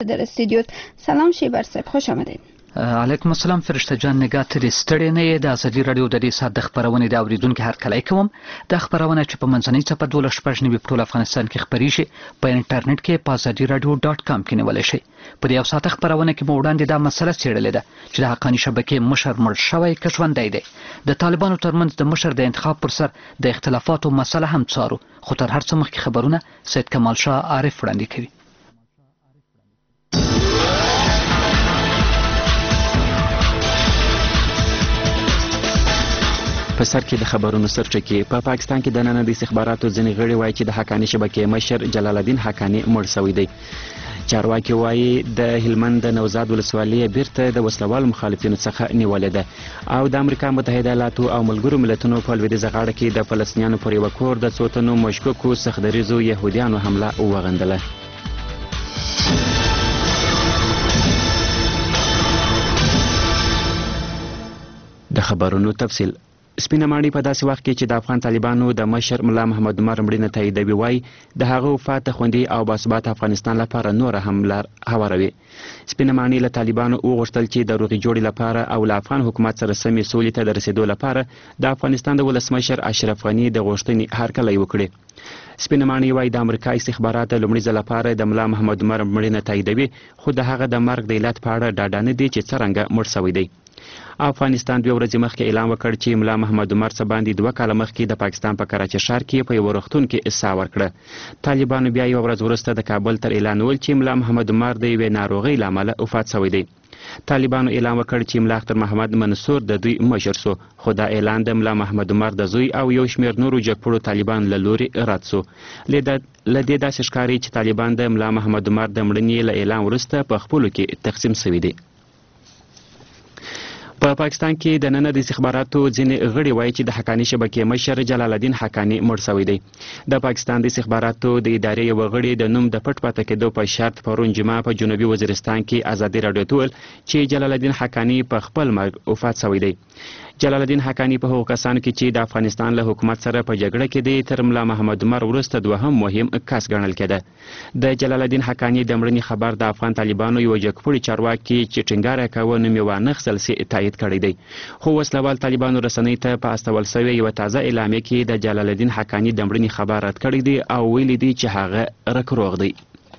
در استودیو. سلام شیبر صاحب، خوش آمدید. علیکم السلام فرشته جان، نگاه ترې ستړی نه یې. د ازادي راډیو د دې ساعت د خپرونې د اوریدونکو هرکلی کوم. د خپرونه چې په منځنۍ څپه 12:15 په ټول افغانستان کې خپریږي په انټرنیټ کې په azadiradio.com کې نیولی شئ. په دې یو ساعته خپرونه کې مو وړاندې دا مسله څېړلې ده چې د حقاني شبکې مشر مړ شوی که ژوندی دی. د طالبانو ترمنځ د مشر د انتخاب پر سر د اختلافاتو مسله هم څارو، خو تر هر څه مخکې خبرونه سید کمال شاه عارف وړاندې کوي. په سر کې د خبرونو سرچکې په پاکستان کې د نن د استخباراتو ځینې غړي وایي چې د حقاني شبکې مشر جلال الدین حقاني مړ شوی دی. چارواکي وایي د هلمند د نوزاد ولسوالۍ بیرته د وسلوالو مخالفینو څخه نیولې ده او د امریکا متحده ایالاتو او ملګرو ملتونو په لویدیځه غاړه کې د فلسطینیانو پر یوه کور د څو تنو مشکوکو سختدریځو یهودیانو حمله وغندله. د خبرونو تفصیل. سپینه ماڼۍ په داسې وخت کې چې د افغان طالبانو د مشر ملا محمد عمر مړینه تاییدوي وایي د هغه وفات د خوندي او باثباته افغانستان لپاره نوره هم لار هواروي. سپینه ماڼۍ له طالبانو وغوښتل چې د روغې جوړې لپاره او له افغان حکومت سره سمې سولې ته د رسېدو لپاره د افغانستان د ولسمشر اشرف غني د غوښتنې هرکلی وکړي. سپینه ماڼۍ وایي د امریکا استخبارات د لومړي ځل لپاره د ملا محمد عمر مړینه تاییدوي، خو د هغه د مرګ د علت په اړه ډاډه نه دي چې څرنګه مړ شوی دی. افغانستان 2 ورځې مخکې اعلان وکړ چې ملا محمد عمر څه باندې 2 کاله مخکې د پاکستان په کراچۍ ښار کې په یوه روغتون کې ساه ورکړه. طالبانو بیا یوه ورځ وروسته د کابل تر اعلانول چې ملا محمد عمر د یوې ناروغۍ له امله وفات شوی دی. طالبانو اعلان وکړ چې ملا اختر محمد منصور د دوی مشر سو، خو دا اعلان د ملا محمد عمر د زوی او یو شمېر نورو جګپړو طالبانو له لوري رد سو. له دې داسې ښکاري چې طالبان د ملا محمد عمر د مړینې له اعلان وروسته په خپلو کې تقسیم شوي دي. په پاکستان کې د نن د استخباراتو ځینې غړي وایي چې د حقاني شبکې مشر جلال الدین حقاني مړ شوی دی. د پاکستان د استخباراتو د ادارې یوه غړي د نوم د پټ پاتې کېدو په شرط پرون جمعه په جنوبي وزیرستان کې ازادي راډیو ته وویل چې جلال الدین حقاني په خپل مرګ وفات شوی دی. جلال الدین حقاني په هغو کسانو کې چې د افغانستان له حکومت سره په جګړه کې دی تر ملا محمد عمر وروسته دوهم مهم کس ګڼل کېده. د جلال الدین حقاني د مړینې خبر د افغان طالبانو یو جګپوړي چارواکي چې ټینګار یې کاوه نوم یې وانخیستل سي تایید کړی دی، خو وسلوال طالبانو رسنۍ ته په استول شوې یوه تازه اعلامیه کې د جلال الدین حقاني د مړینې خبر رد کړی دی او ویلي دی چې هغه رکروغ دی.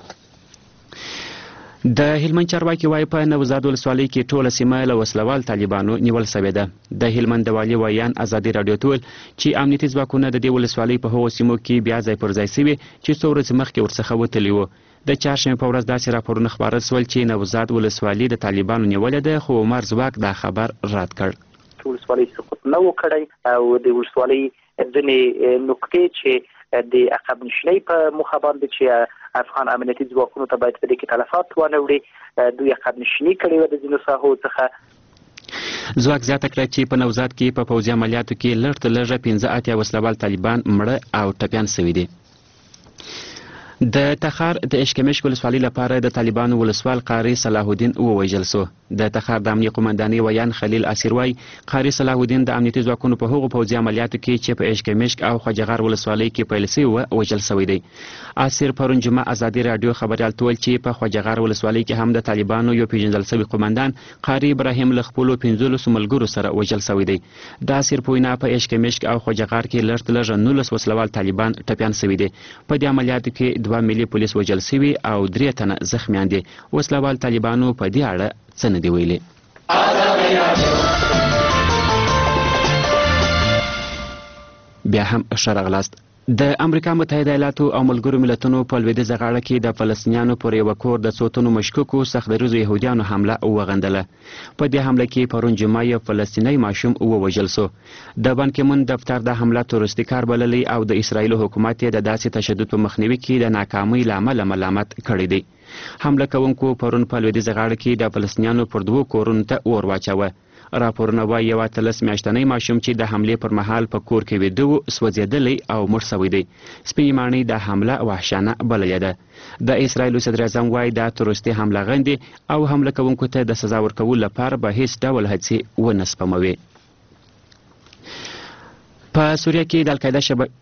د هلمند چارواکي وایي په نوزاد ولسوالۍ کې ټوله سیمه له وسلوال طالبانو نیول شوې ده. د هلمند د والي ویان ازادي راډیو ته وویل چې امنیتي ځواکونه د دې ولسوالۍ په هغو سیمو کې بیا ځای پر ځای شوي چې څو ورځې مخکې ورڅخه وتلي وو. د چهارشنبې په ورځ داسې راپورونه خپاره شول چې نوزاد ولسوالۍ د طالبانو نیولې ده، خو عمر ځواک دا خبر رد کړ. ولسوالۍ سقوط نه و کړی او د ولسوالۍ ځینې نقطې چې د عقب نشینۍ په موخه باندې چې افغان امنیتي ځواکونو ته باید په دې کې تلفات ونه وړي، دوی عقب نشیني کړې وه د ځینو ساحو څخه. ځواک زیاته کړه چې په نوزاد کې په پوځي عملیاتو کې لږ تر لږه 15 وسلوال طالبان مړه او ټپیان شوي دي. د تخار د اشکمش ولسوالۍ لپاره د طالبانو ولسوال قاری صلاح الدین ووژل شو. د تخار د امنیه قومندانۍ ویان خلیل اسیر وایي قاری صلاح الدین د امنیتي ځواکونو په هغو پوځي عملیاتو کې چې په اشکمش او خواجهغار ولسوالۍ کې پیل شوي وه وژل شوی دی. اسیر پرون جمعه ازادي راډیو خبریال ته ویل چې په خواجهغار ولسوالۍ کې هم د طالبانو یو پیژندل شوی قومندان قاری ابراهیم له خپلو 15 ملګرو سره وژل شوی دی. د اسیر په وینا په اشکمش او خواجهغار کې لږ تر لږه 19 وسلوال طالبان ټپیان شوي دي. په دې عملیاتو کې 2 ملي پولیس وژل شوي او 3 تنه زخمیان دي. وسلوال طالبانو په دې اړه څه نه دي ویلي. بیا هم ښه راغلاست. د امریکا متحده ایالاتو او ملګرو ملتونو په لویدیځه غاړه کې د فلسطینیانو پر یوه کور د څو تنو مشکوکو سختدریځو یهودیانو حمله وغندله. په دې حمله کې پرون جمعه یو فلسطینی ماشوم ووژل سو. د بان کی مون دفتر د حمله تروریستي کار بللی او د اسرایل حکومت یې د داسې تشدد په مخنیوي کې د ناکامۍ له امله ملامت کړی دی. حمله کوونکو پرون په لویدیځه غاړه کې د فلسطینیانو پر 2 کورونو ته اور واچوه. راپورونه وایي یو 13 میاشتنی ماشوم چې د حملې پر مهال په کور کې ویده و سوځېدلی او مړ شوی دی. سپینې ماڼۍ د حمله وحشانه بللې ده. د اسرایل صدر اعظم وایي دا تروریستي حمله غندي او حمله کوونکو ته د سزا ورکولو لپاره به هیڅ ډول هڅې ونه سپموي. په سوریه کې د القاعده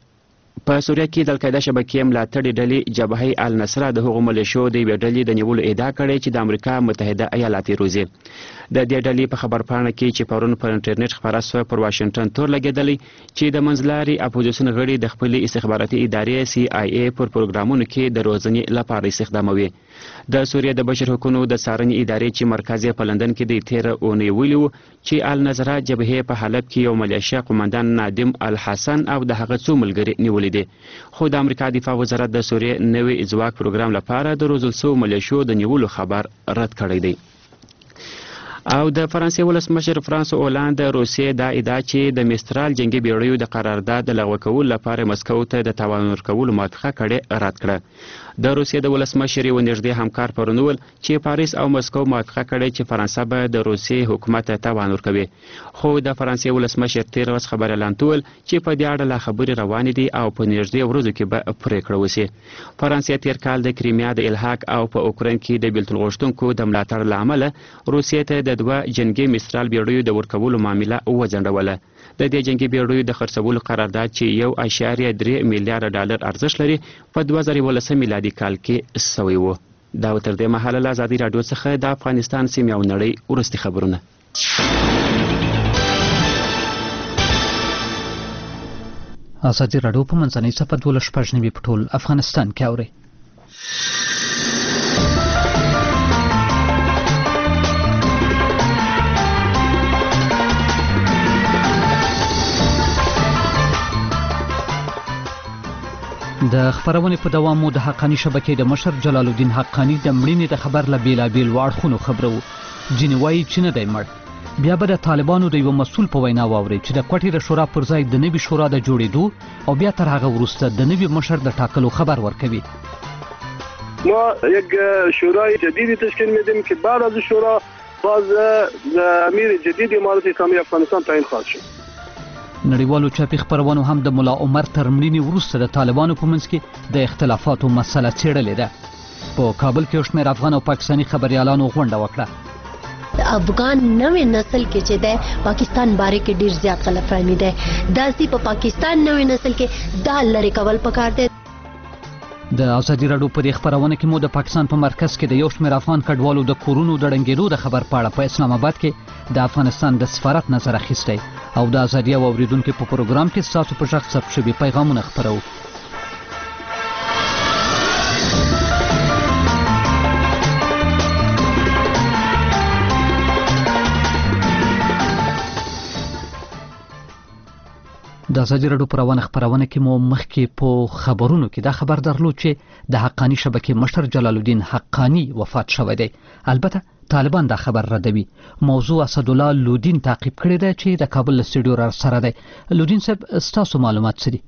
په سوریه کې د القاعده شبکې ملاتړې ډلې جبهه النصره د هغو ملیشو د یوې ډلې د نیولو ادعا کړې چې د امریکا متحده ایالات یې روزي. د دې ډلې په خبرپاڼه کې چې پرون پر انټرنیټ خپره شوه پر واشنګټن تور لګېدلی چې د منځلاري اپوزیسیون غړي د خپلې استخباراتي ادارې CIA پر پروګرامونو کې د روزنې لپاره استخداموي. د سوریه د بشر حقوقو د څارنې ادارې چې مرکز یې په لندن کې د تیر اونۍ ویلي و چې النظره جبهه په حلب کې یو ملیشه قومندان نادم الحسن او د هغه څو ملګري نیولې دي. خو د امریکا دفاع وزارت د سوریه نوې ځواک پروګرام لپاره د روزل شوو ملیشو د نیولو خبر رد کړی دی. او د فرانسې ولسمشر فرانس اولاند د روسیې دا ادعا چې د میسترال جنگي بیړیو د قرارداد د لغوه کولو لپاره مسکو ته د تاوان ورکولو موافقه کړې رد کړه. د روسیې د ولسمشر یو نږدې همکار پرون ویل چې پاریس او مسکو موافقه کړې چې فرانسه به د روسیې حکومت ته تاوان ورکوي. خو د فرانسې ولسمشر تیر ورځ خبر اعلان کړ چې په دې اړه لا خبرې روانې دي او په نږدې ورځو کې به پریکړه وشي. فرانسې تیر کال د کریمیا د الحاق او په اوکراین کې د بیلتون غوښتونکو د ملاتړ له امله روسیې ته د دوه جنگي میسترال بیړیو د ورکولو معامله وځنډوله. د دې جنگي بیړیو د خرڅولو قرارداد چې 1.3 میلیارډ ډالر ارزښت لري په 2019 میلادي کال کې سوی و. دا تر دې مهاله له ازادي راډیو څخه د افغانستان سیمې او نړۍ ورستي خبرونه. ازادي راډیو په منځنۍ صفحه 12 په ټول افغانستان کې اوري. د خبرونې په دوام مو د حقانی شبکې د مشر جلال الدین حقانی د مړینې د خبر له بیلابیل واړخونو خبرو. ځینې وایي چې نه دی مړ. بیا به د طالبانو د یو مسؤل په وینا واورئ چې د کوټې د شورا پر ځای د نوي شورا د جوړېدو او بیا تر هغه وروسته د نوي مشر د ټاکلو خبر ورکوي. ما یک شورای جدیدی تشکیل میدیم که بعد از شورا باز امیر جدید امارت اسلامی افغانستان تعیین خواهد شد. نړیوالو چاپي خبرونو هم د ملا عمر تر مړینې وروسته د طالبانو په منځ کې د اختلافاتو مسله څېړلې ده. په کابل کې یو شمېر افغان او پاکستاني خبریالانو غونډه وکړه. افغان نوې نسل کې چې ده پاکستان باره کې ډیر زیات غلطفهمي ده. داسې په پاکستان نوې نسل کې دا لري کول پکار دی. د ازادي راډیو په دې خبرونه کې مو د پاکستان په مرکز کې د یو شمېر افغان کډوالو د کورونو د ړنګېدو د خبر په اړه په اسلام آباد کې د افغانستان د سفارت نظر اخیستی او د ازادي او اوریدونکو په پروګرام کې ستاسو په غږ ثبت شوي پیغامونه خپرو. د ازادي راډیو په روانه خبرونه کې مو مخکې په خبرونو کې دا خبر درلود چې د حقانی شبکې مشر جلال الدین حقانی وفات شوی دی. البته طالبان دا خبر ردوي. موضوع اسدالله لودین تعقیب کړی دی چې د کابل استودیو را سره دی. لودین صاحب ستاسو معلومات څه دي؟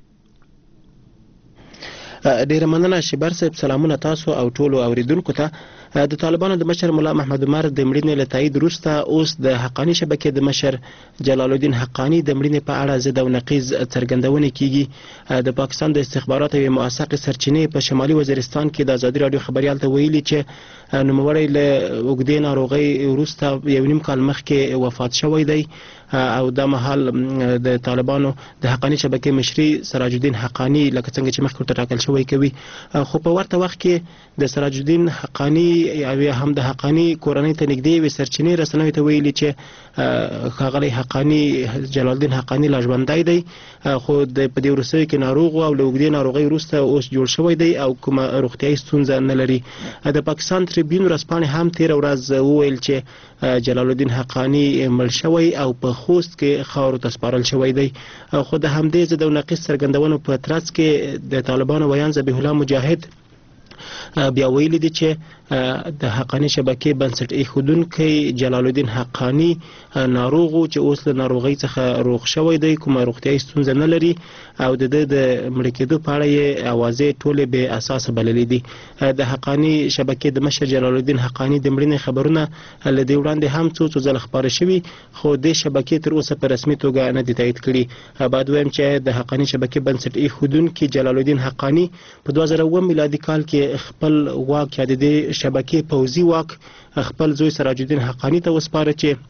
ډیره مننه شبر صاحب. سلامونه تاسو او ټولو اوریدونکو ته. د طالبانو د مشر مولا محمد عمر د مړینې له تایید وروسته اوس د حقانی شبکې د مشر جلال الدین حقانی د مړینې په اړه ضد او نقیض څرګندونه کیږي. د پاکستان د استخباراتو یوې موثقې سرچینې په شمالي وزیرستان کې د ازادي راډیو خبريال ته ویلي چې نوموړی له اوږدې ناروغۍ وروسته یو نیم کال مخکې وفات شوی دی او دا مهال د طالبانو د حقانی شبکې مشري سراج الدین حقانی لکه څنګه چې مخکې ټاکل شوی کوي. خو په ورته وخت کې د سراج الدین حقانی یا هم د حقانی کورنۍ ته نږدې وي سرچینې رسنیو ته ویلي چې ښاغلی حقانی جلال الدین حقانی لا ژوندی دی خو د په دې وروستیو کې ناروغ او له اوږدې ناروغۍ وروسته اوس جوړ شوی دی او کومه روغتیایي ستونزه نه لري. د پاکستان ټریبیون ورځپاڼې هم تېره ورځ وویل چې جلال الدین حقانی مړ شوی او په خوست کې خاورو ته سپارل شوی دی. خو د همدې ضد او نقیض څرګندونو په ترڅ کې د طالبانو ویان ذبیح الله مجاهد بیا ویلي دي چې د حقانی شبکې بنسټ ایښودونکی جلال الدین حقانی ناروغ چې اوس له ناروغۍ څخه روغ شوی دی، کومه روغتیایي ستونزه نه لري او د مړه کېدو په اړه یې اوازې ټولې بې اساسه بللې دي. د حقانی شبکې د مشر جلال الدین حقانی د مړینې خبرونه له دې وړاندې هم څو ځله خپاره شوي خو د شبکې تر اوسه په رسمي توګه نه دي تایید کړي. باید وایم چې د حقانی شبکې بنسټ ایښودونکی جلال الدین حقانی په 2009 میلادي کال کې خپل واک یا د شبکې پوځي واک خپل زوی سراج الدین حقانی ته وسپاره چې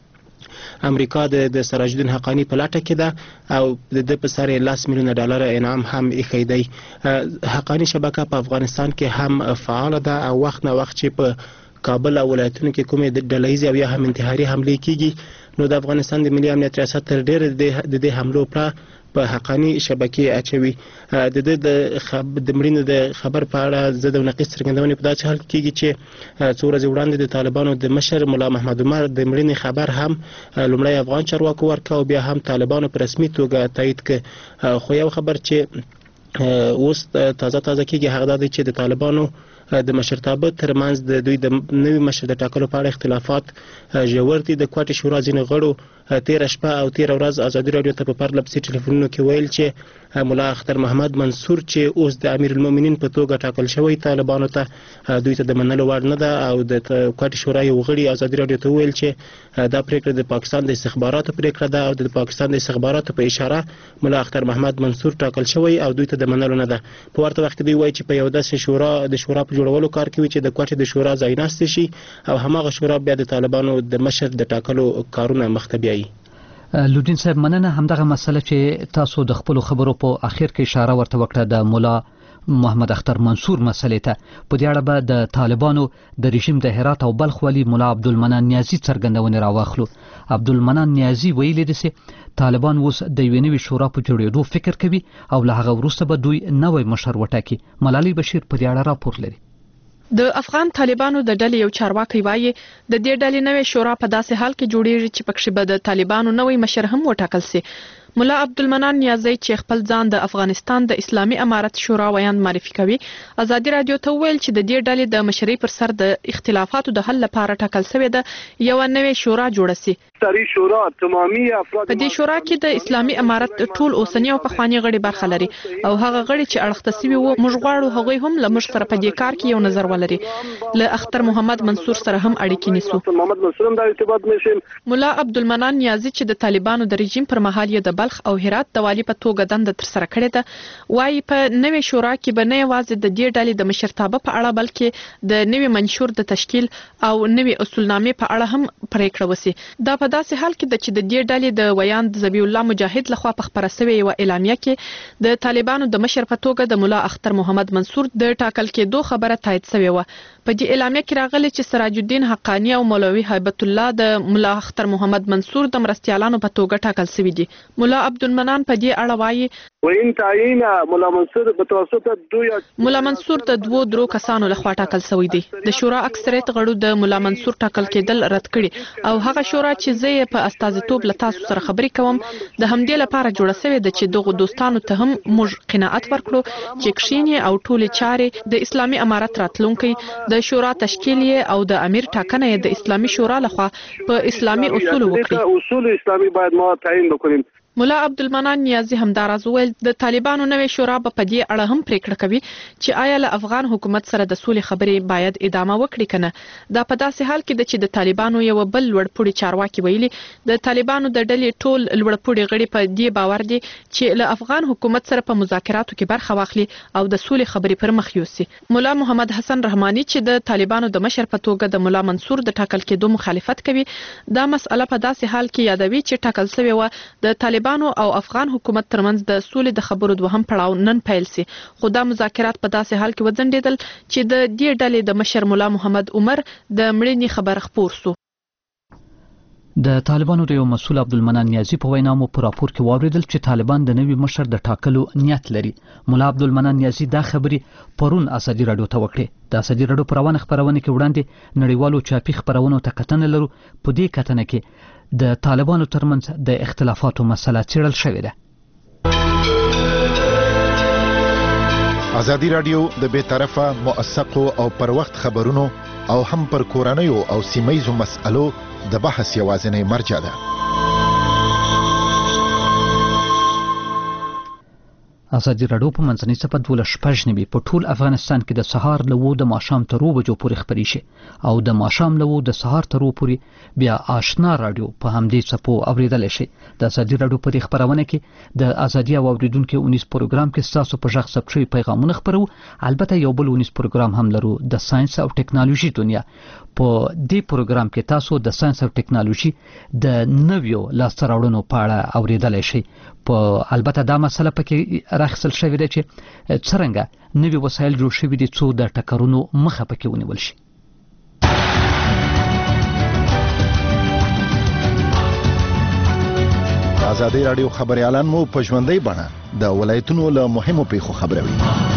امریکا د سراج الدین حقانی په لاټه کې ده او د په سر $10 میلیونه انعام هم ایښی دی. حقانی شبکه په افغانستان کې هم فعال ده او وخت نه وخت چې په کابل او ولایتونو کې کومې ډلهیزې او یا هم انتحاري حملې کیږي نو د افغانستان د ملي امنیت ریاست تر ډیره د دې حملو په حقانی شبکې اچوي. د مړینو د خبر په اړه زه د نقیص څرګندونې په داسې حال کې کېږي چې څو ورځې وړاندې د طالبانو د مشر ملا محمد عمر د مړینې خبر هم لومړی افغان چارواکو ورکړ او بیا هم طالبانو په رسمي توګه تایید کړ. خو یو خبر چې اوس تازه کېږي هغه دا دی چې د طالبانو د مشرتابه ترمنځ د دوی د نوي مشر د ټاکلو په اړه اختلافات ژور دي. د کوټې شورا ځینې غړو تېره شپه او تېره ورځ ازادي راډیو ته په پرله پسې ټلیفونونو کې ویل چې ملا اختر محمد منصور چې اوس د امیر المؤمنین په توګه ټاکل شوی طالبانو ته دوی ته د منلو وړ نه ده او د کوټې شورا یو غړي ازادي راډیو ته ویل چې دا پریکړه د پاکستان د استخباراتو پریکړه ده او د پاکستان د استخباراتو په اشاره ملا اختر محمد منصور ټاکل شوی او دوی ته د منلو نه ده. په ورته وخت کې دوی وایي چې په یو داسې شورا په جوړولو کار کوي چې د کوټې د شورا ځای ناست شي او هماغه شورا بیا د طالبانو د مشر د ټاکلو کارونه مخته بیایي. لودین صاحب مننه. همدغه مسله چې تاسو د خپل خبرو په اخر کې اشاره ورته وکړه د مولا محمد اختر منصور مسلې ته، په دې اړه به د طالبانو د رژیم د هرات او بلخ والی مولا عبدالمنان نیازي څرګندونې راواخلو. عبدالمنان نیازي ویلي دي چې طالبان اوس د یوې نوې شورا په جوړېدو فکر کوي او له هغه وروسته به دوی نوی مشر وټاکي. ملالۍ بشیر په دې اړه راپور لري. د افغان طالبانو د ډلې یو چارواکي وایي د دې ډلې نوې شورا په داسې حال کې جوړیږي چې پکې به د طالبانو نوې مشر هم وټاکل شي. مولا عبدالمنان نیازی چې خپل ځان د افغانستان د اسلامي امارت شورا ویاند معرفي کوي ازادي رادیو ته ویل چې د دې ډلې د مشرۍ پر سر د اختلافاتو د حل لپاره ټاکل شوې ده یو نوې شورا جوړه شي. په دې شورا کې د اسلامي امارت ټول اوسنی او پخوانی غړي برخه لري او هغه غړي چې اړخته سوي وو موږ غواړو هغوی هم له موږ سره په دې کار کې یو نظر ولري. له اختر محمد منصور سره هم اړیکې نیسو. مولا عبدالمنان نیازی چې د طالبانو د رژیم پر مهال یې د بلخ او هرات د والی په توګه دنده تر سره کړې ده وایي په نوې شورا کې به نه یوازې د دې ډلې د مشرتابه په اړه بلکې د نوې منشور د تشکیل او نوې اصولنامې په اړه هم پریکړه وشي. دا په داسې حال کې چې د دې ډلې د ویاند ذبیح الله مجاهد لخوا په خبره شوې یو اعلامیه کې د طالبانو د مشر په توګه د مولا اختر محمد منصور د ټاکل کېدو خبره تایید شوې و. په دې اعلامیه کې راغلي چې سراج الدین حقانی او مولوي هیبت الله د مولا اختر محمد منصور د مرستیالانو په توګه ټاکل شوي دي. مولا عبدالمنان په دې اړه وایي مولا منصور د 2 کسانو لخوا ټاکل شوی دی. د شورا اکثریت غړو د مولا منصور ټاکل کېدل رد کړي او هغه شورا چې زه په استازیتوب له تاسو سره خبرې کوم د همدې لپاره جوړه شوې ده چې دغه دوستانو ته هم موږ قناعت ورکړو چې کښینې او ټولې چارې د اسلامي امارت راتلونکي د شورا تشکیل او د امیر ټاکنه د اسلامي شورا لخوا په اسلامي اصول وکړي. اصول اسلامي باید ما تعیین وکړو. مولا عبدالمنان نیازی همداراز ویل د طالبانو نوې شورا په دې اړه هم پریکړه کوي چې آیا له افغان حکومت سره د سولې خبرې باید ادامه وکړي کنه. دا په داسې حال کې چې د طالبانو یو بل لوړپوړي چارواکي ویلي د طالبانو د ډلې ټول لوړپوړي غړي په دې باور دي چې له افغان حکومت سره په مذاکراتو کې برخه واخلي او د سولې خبرې پر مخ یوسي. مولا محمد حسن رحماني چې د طالبانو د مشر په توګه د مولا منصور د ټاکل کېدو مخالفت کوي دا مسأله په داسې حال کې یادوي چې ټاکل شوی و د طالبانو او افغان حکومت ترمنځ د سولې د خبرو دوهم پړاو نن پیل سي. خو دا مذاکرات په داسې حال کې وځنډېدل چې د دې ډلې د مشر مولا محمد عمر د مړینې خبر خپور سو. د طالبانو د یو مسؤل عبدالمنان نیازي په وینا مو په راپور کې واوریدل چې طالبان د نوي مشر د ټاکلو نیت لري. مولا عبدالمنان نیازي دا خبري پرون ازادي راډیو ته وکړه. د ازادي راډیو پر روانه خبرونه کې وړاندې نړیوالو چاپی خبرونو ته کتنه لرو. په دې کتنه کې د طالبانو ترمنځ د اختلافاتو مسله څېړل شوې ده. ازادي راډیو د بې طرفه موثقو او پر وخت خبرونو او هم پر کورنیو او سیمهیزو مسألو د بحث یوازینی مرجع ده. ازادي راډیو په منځنۍ صفحه 12 په ټول افغانستان کې د سهار له 2 د ماښام تر 2 بجو پورې خبري شي او د ماښام له 2 د سهار تر 2 پورې بیا آشنا راډیو په همدې صفو اوریدل شي. د ازادي راډیو په خبرونه کې د ازادي او اوریدونکو 19 پروګرام کې تاسو په ژغ ثبت پیغامونه خبرو. البته یو بل 19 پروګرام هم لرو د ساينس او ټکنالوژي دنیا. په دې پروګرام کې تاسو د ساينس او ټکنالوژي د نویو لاسته راوړنو په اړه اوریدل شي. په البته دا مسله پکې راخصل شوې ده چې څنګه نوي وسایل جوړ شوي دي څو د ټکرونو مخه پکې ونیول شي. ازادي راډیو خبريالان مو په ژوندۍ بڼه د ولایتونو له مهمو پیښو خبروي.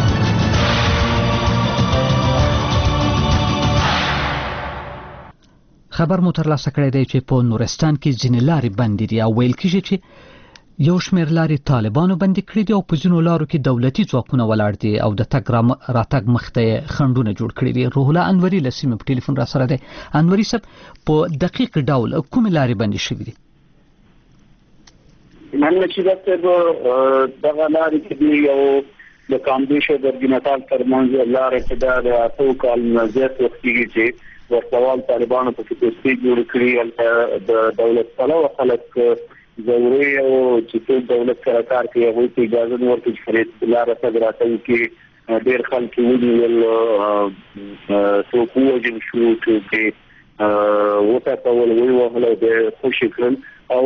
خبر مو ترلاسه کړی دی چې په نورستان کې ځینې لارې بندې دي او ویل کېږي چې یو شمېر لارې طالبانو بندې کړې دي او په ځینو لارو کې دولتي ځواکونه ولاړ دي او د تګ راتګ مخ ته خنډونه جوړ کړي دي. روح الله انوري له سیمې په ټلیفون را سره دی. انوري صاحب په دقیق ډول کومې لارې بندې شوې دي؟ مننه چې دغه لارې کې دی یو د کامدیش او درګنټال ترمنځ لارې چې د اتو کال زیات وخت کې چې ورتوال طالبانو په کې جوړ کړی د دولت پلو خلک ضروري او چې دولت سره کار کوي هغه ته اجازه ورکړي چې خرید لار راځي کې ډېر خلک ونیول څو کوجن شو چې وته کول وی وهله د خوشی کړل او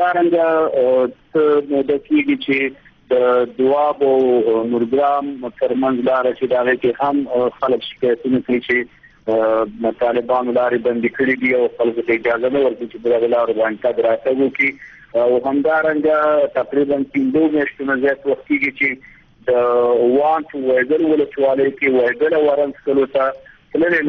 همدارنګه د کېږي چې د دواب او نورګرام ترمنځ لار چې دا کې هم خلک شکایتونه کوي چې طالبانو لارې بندې کړې دي او خلکو ته اجازه نه ورکړي چې دغه لار باندې تګ راتګ وکړي او همدارنګه تقریبا 2 میاشتې زیات وخت کې چې د وانټ وایګل ولسوالۍ کې وایګل ورنس کلو ته تللې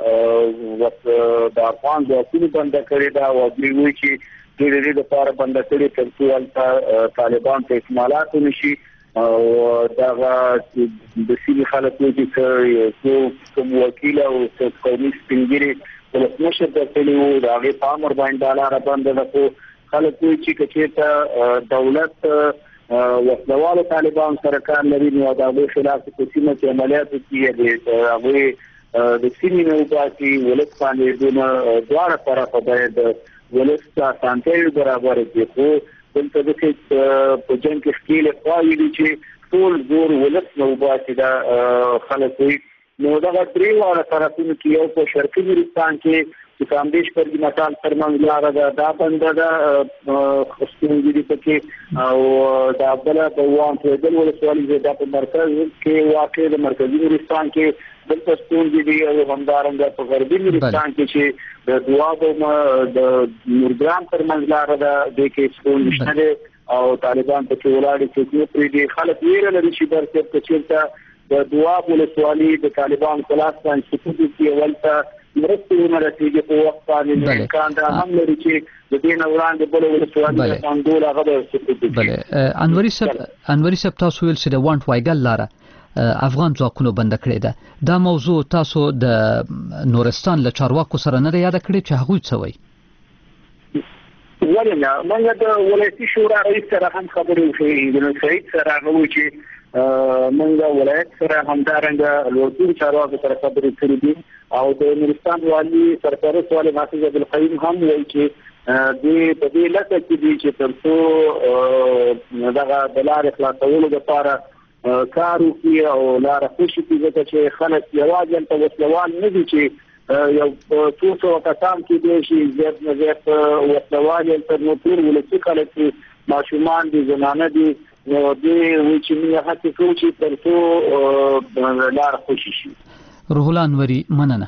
لار د افغان ځواکونو بند کړې ده او دوی وایي چې د دې لپاره بند کړې تر څو طالبان ته اکمالات ونشي او دا د سیمې خلکو چې کوم وکیل او قومي سپینګری ولسمشر د تلو د هغه پامر باندې لار بند ده. خلک وایي چې کچېته دولت وسلوال طالبان سره کار لري نو دا به خلاف په سیمه کې عملیات کیږي هغه د سیمې نو باندې ولس باندې دواړه طرفه باید ولس ته سانتي برابر دي خو دلته د په جنگ کې خپل قوی دي چې ټول زور ولس نو باندې دا خلک وایي نو دا درېواله طرفونو کې یو په شرقي نورستان کې چې کامدیش پر مټال ترمنځ لار دا بند ده خصوصي دي پکې او دا بل د وان په دل ولسوالۍ د مرکز کې واقع د مرکزي نورستان کې بل پښتون دي او همدارنګه په غربي نورستان کې چې د دواب د نورګرام ترمنځ لار ده د کې څون نشته او طالبان په ولاړ کې پرې دي خلک ویره لري چې درته په چیرته د دواب ولسوالۍ د طالبان خلاص باندې سپورت کې ولته مرستونه رسیدي په وخت باندې امکان دا هم لري چې د دې نوران د بل ولسوالۍ د انګول هغه د سپورت بله انوري صاحب تاسو ویل چې د وانټ وایګل لاره افغان ځواکونو بند کړې ده. دا موضوع تاسو د نورستان له چارواکو سره نه یاد کړی چې هغه څه وایي؟ ولنه موږ د ولایتي شورا رئیس سره هم خبرې وکړې د سعید سره هغه چې موږ ولایت سره همدارنګه لوړتون چارواکو سره خبرې کړې دي او د نورستان والي سرپرست والي حافظ عبدالقیوم هم وایي چې د دې لکه کې دي چې تر څو دغه د لارې خلاصولو لپاره کار وکړي او لار خوشي کړي چې خلک یوازې ته وسلوال نه دي چې یو څو څو کسان کې دي چې زیات نه زیات وسلوال تر موټر ولسی خلک ماشومان دي زنانه دي نو دې وی چې موږ هڅه کوو چې تر څو لار خوشي شي. روح الله انوري مننه.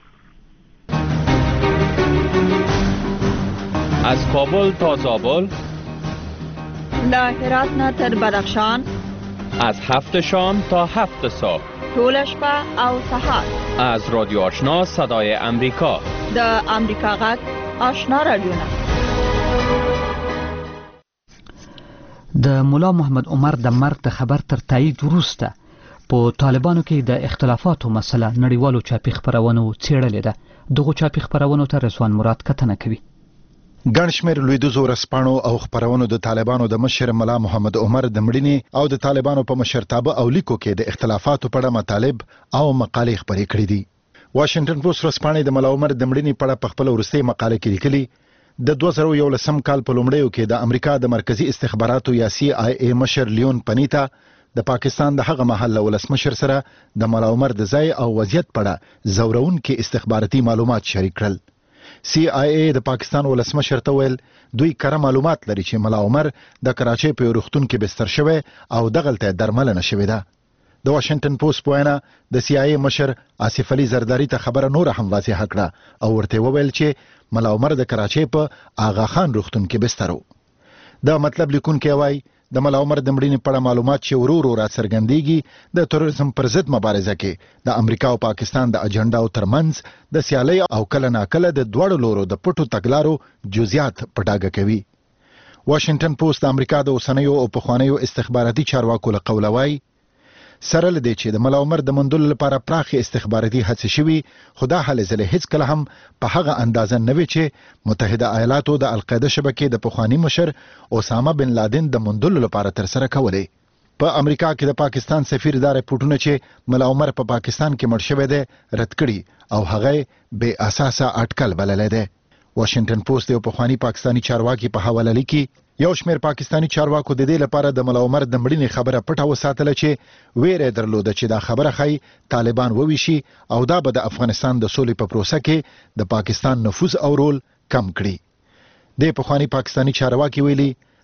از کابل تا زابل، له هرات نه تر بدخشان، از 7 شام تا 7 صبح، طول شپه او سحر، از رادیو آشنا صدای امریکا، د امریکا غږ آشنا رادیو. د مولا محمد عمر د مرګ د خبر تر تایید وروسته په طالبانو کې د اختلافاتو مسله نړیوالو چاپی خبرونو څېړلې ده. دغه چاپی خبرونو ته رضوان مراد کتنه کوي. ګڼ شمېر لویدیځو ورځپاڼو او خپرونو د طالبانو د مشر ملا محمد عمر د مړینې او د طالبانو په مشرتابه او لیکو کې د اختلافاتو په اړه مطالب او مقالې خپرې کړې دي. واشنگټن پوسټ ورځپاڼې د ملا عمر د مړینې په اړه په خپل وروستۍ مقاله کې لیکلي د 2011 کال په لومړیو کې د امریکا د مرکزی استخباراتو یا CIA مشر لیون پنیتا د پاکستان د هغه محل ولسمشر سره د ملا عمر د ځای او وضعیت په اړه زورونکي استخباراتي معلومات شریک کړل. CIA د پاکستان ولسمشر ته ویل دوی کره معلومات لري چې ملا عمر د کراچۍ په روغتون کې بستر شوی او دغلته درملنه شوې ده. د واشنگټن پوسټ په وینا د CIA مشر آصف علي زرداری ته خبره نور هم واضح کړه او ورته وویل چې ملا عمر د کراچۍ په آغا خان روغتون کې بستر و. دا مطلب لیکونکي وایي د ملا عمر د مړینې په اړه معلومات چې ورو ورو راڅرګندېږي د تروریزم پر ضد مبارزه کې د امریکا او پاکستان د اجنډاو ترمنځ د سیالۍ او کله ناکله د دواړو لورو د پټو تګلارو جزئیات په ډاګه کوي. واشنگټن پوسټ د امریکا د اوسنیو او پخوانیو استخباراتي چارواکو له قوله وایي سره لدې چې د ملا عمر د موندلو لپاره پراخې استخباراتي هڅې شوي خو دا هلې ځلې هیڅکله هم په هغه اندازه نه وي چې متحده ایالاتو د القاعده شبکې د پخواني مشر اسامه بن لادن د موندلو لپاره ترسره کولې. په امریکا کې د پاکستان سفیر دا رپورټونه چې ملا عمر په پاکستان کې مړ شوی دی رد کړي او هغه بې اساسه اټکل بللی دی. واشنگټن پوسټ یو پخواني پاکستاني چارواکي په حواله لیکي یو شمېر پاکستاني چارواکو د دې لپاره د ملا عمر د مړینې خبره پټه وساتله چې ویره درلوده چې دا خبره ښایي طالبان وویشي او دا به د افغانستان د سولې په پروسه کې د پاکستان نفوذ او رول کم کړي. د پخواني پاکستاني چارواکي ویلي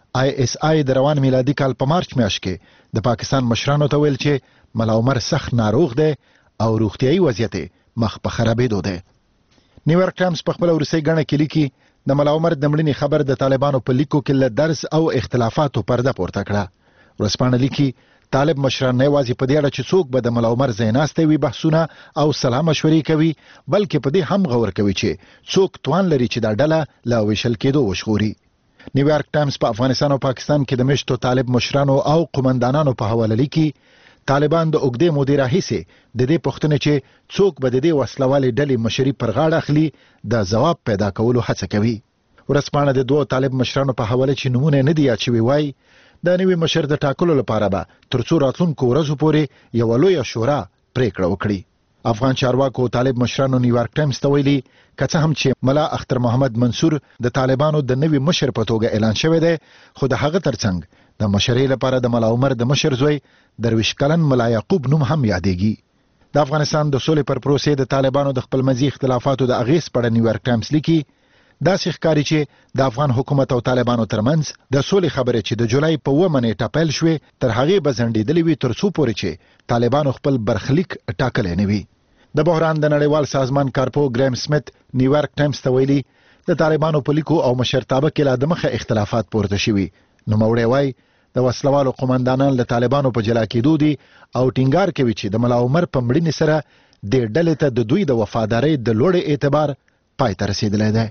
ISI د روان میلادي کال په مارچ میاشت کې د پاکستان مشرانو ته ویل چې ملا عمر سخت ناروغ دی او روغتیایي وضعیت مخ په خرابېدو دی. نیویارک ټایمز په خپل ورسۍ غڼه کې لیکي د ملا عمر د مړینې خبر د طالبانو په لیکو کې له درز او اختلافاتو پرده پورته کړه. ورځپاڼه لیکي طالب مشران نه یوازې په دې اړه چې څوک به د ملا عمر ځای ناستی وي بحثونه او سلا مشورې کوي بلکې په دې هم غور کوي چې څوک توان لري چې دا ډله له ویشل کېدو وژغوري. نیویارک ټایمز په افغانستان او پاکستان کې د مشتو طالب مشرانو او قومندانانو په حواله لیکي طالبان د اوږدې مودې راهیسې د دې پوښتنې چې څوک به د دې وسلوالې ډلې مشري پر غاړه اخلي د ځواب پیدا کولو هڅه کوي. ورځپاڼه د دوه طالب مشرانو په حواله چې نمونه نه دی یاد شوي وایي د نوي مشر د ټاکلو لپاره به تر څو راتلونکو ورځو پورې یوه لویه شورا پریکړه وکړي. افغان چارواکو طالب مشرانو نیویارک ټایمز ته ویلي که څه هم چې ملا اختر محمد منصور د طالبانو د نوي مشر په توګه اعلان شوی دی خو د هغه ترڅنګ د مشرۍ لپاره د ملا عمر د مشر زوی درویش کلن ملا یعقوب نوم هم یادېږي. د افغانستان د سولې پر پروسې د طالبانو د خپلمنځي اختلافاتو د اغېز په اړه نیویارک ټایمز لیکي داسې ښکاري چې د افغان حکومت او طالبانو ترمنځ د سولې خبرې چې د جولای په 9 نیټه پیل شوې تر هغې به ځنډېدلې وي تر څو پورې چې طالبانو خپل برخلیک ټاکلی نه وي. د بحران د نړیوال سازمان کارپو ګریم سمیت نیویارک ټایمز ته ویلي د طالبانو په لیکو او مشرتابه کې لا د مخه اختلافات پورته شوي. نوموړی وایي د وسلوالو قومندانان له طالبانو په جلا کېدو دي او ټینګار کوي چې د ملا عمر په مړینې سره دې ډلې ته د دوی د وفادارۍ د لوړ اعتبار پای ته رسېدلی دی.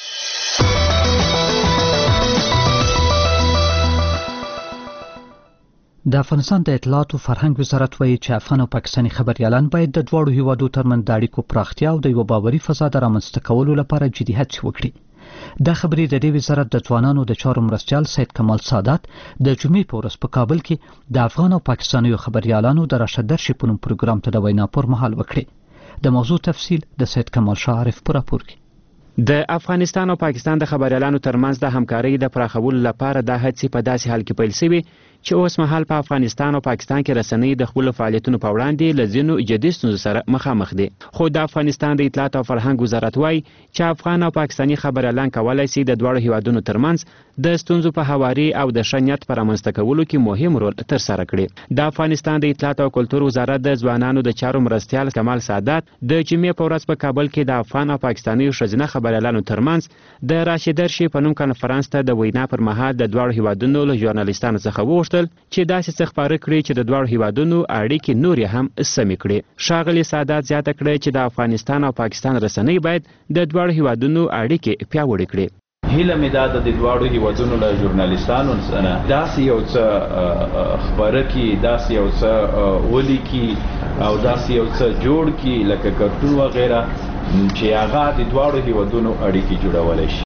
د افغانستان د اطلاعات او فرهنګ وزارت وایي چې افغان او پاکستاني خبريالان باید د دواړو هیوادو ترمنځ د اړیکو پراختیا او د یو باوري فضا د رامنځته کولو لپاره جدي هڅې وکړي. دا خبرې د دې وزارت د ځوانانو د چارو مرستیال سید کمال سادات د جمعې په ورځ په کابل کې د افغان او پاکستاني خبريالانو د راشدرشپ په پروګرام ته د وینا پر مهال وکړي. د موضوع تفصیل د سید کمال شاه عارف په راپور کې. د افغانستان او پاکستان د خبريالانو ترمنځ د همکارۍ د پراخولو لپاره د هڅې په داسې حال کې پیل شوي چې اوس مهال په افغانستان او پاکستان کې رسنۍ د خپل فعالیتونو په وړاندې له ځینو جدي ستونزو سره مخامخ دي. خو د افغانستان د اطلاعات او فرهنګ وزارت وایي چې افغان او پاکستاني خبريالان کولای شي د دواړو هیوادونو ترمنځ د ستونزو په هواري او د ښه نیت په رامنځته کولو کې مهم رول ترسره کړي. د افغانستان د اطلاعات او کلتور وزارت د ځوانانو د چارو مرستیال کمال سادات د جمعې په ورځ په کابل کې د افغان او پاکستاني ښځینه خبريالانو ترمنځ د راشدرشپ په نوم کنفرانس ته د وینا پر مهال د دواړو هیوادونو له ژورنالیستانو څخه وغوښتل چې داسې څه خپاره کړي چې د دواړو هیوادونو اړیکې نورې هم سمې کړي. ښاغلي سادات زیاته کړې چې د افغانستان او پاکستان رسنۍ باید د دواړو هیوادونو اړیکې پیاوړې کړي. هیله مې دا د دواړو هیوادونو له ژورنالیستانو سره داسې یو څه خبره کړي، داسې یو څه ولیکي او داسې یو څه جوړ کړي لکه کارتون وغیره چې هغه د دواړو هیوادونو اړیکې جوړولی شي.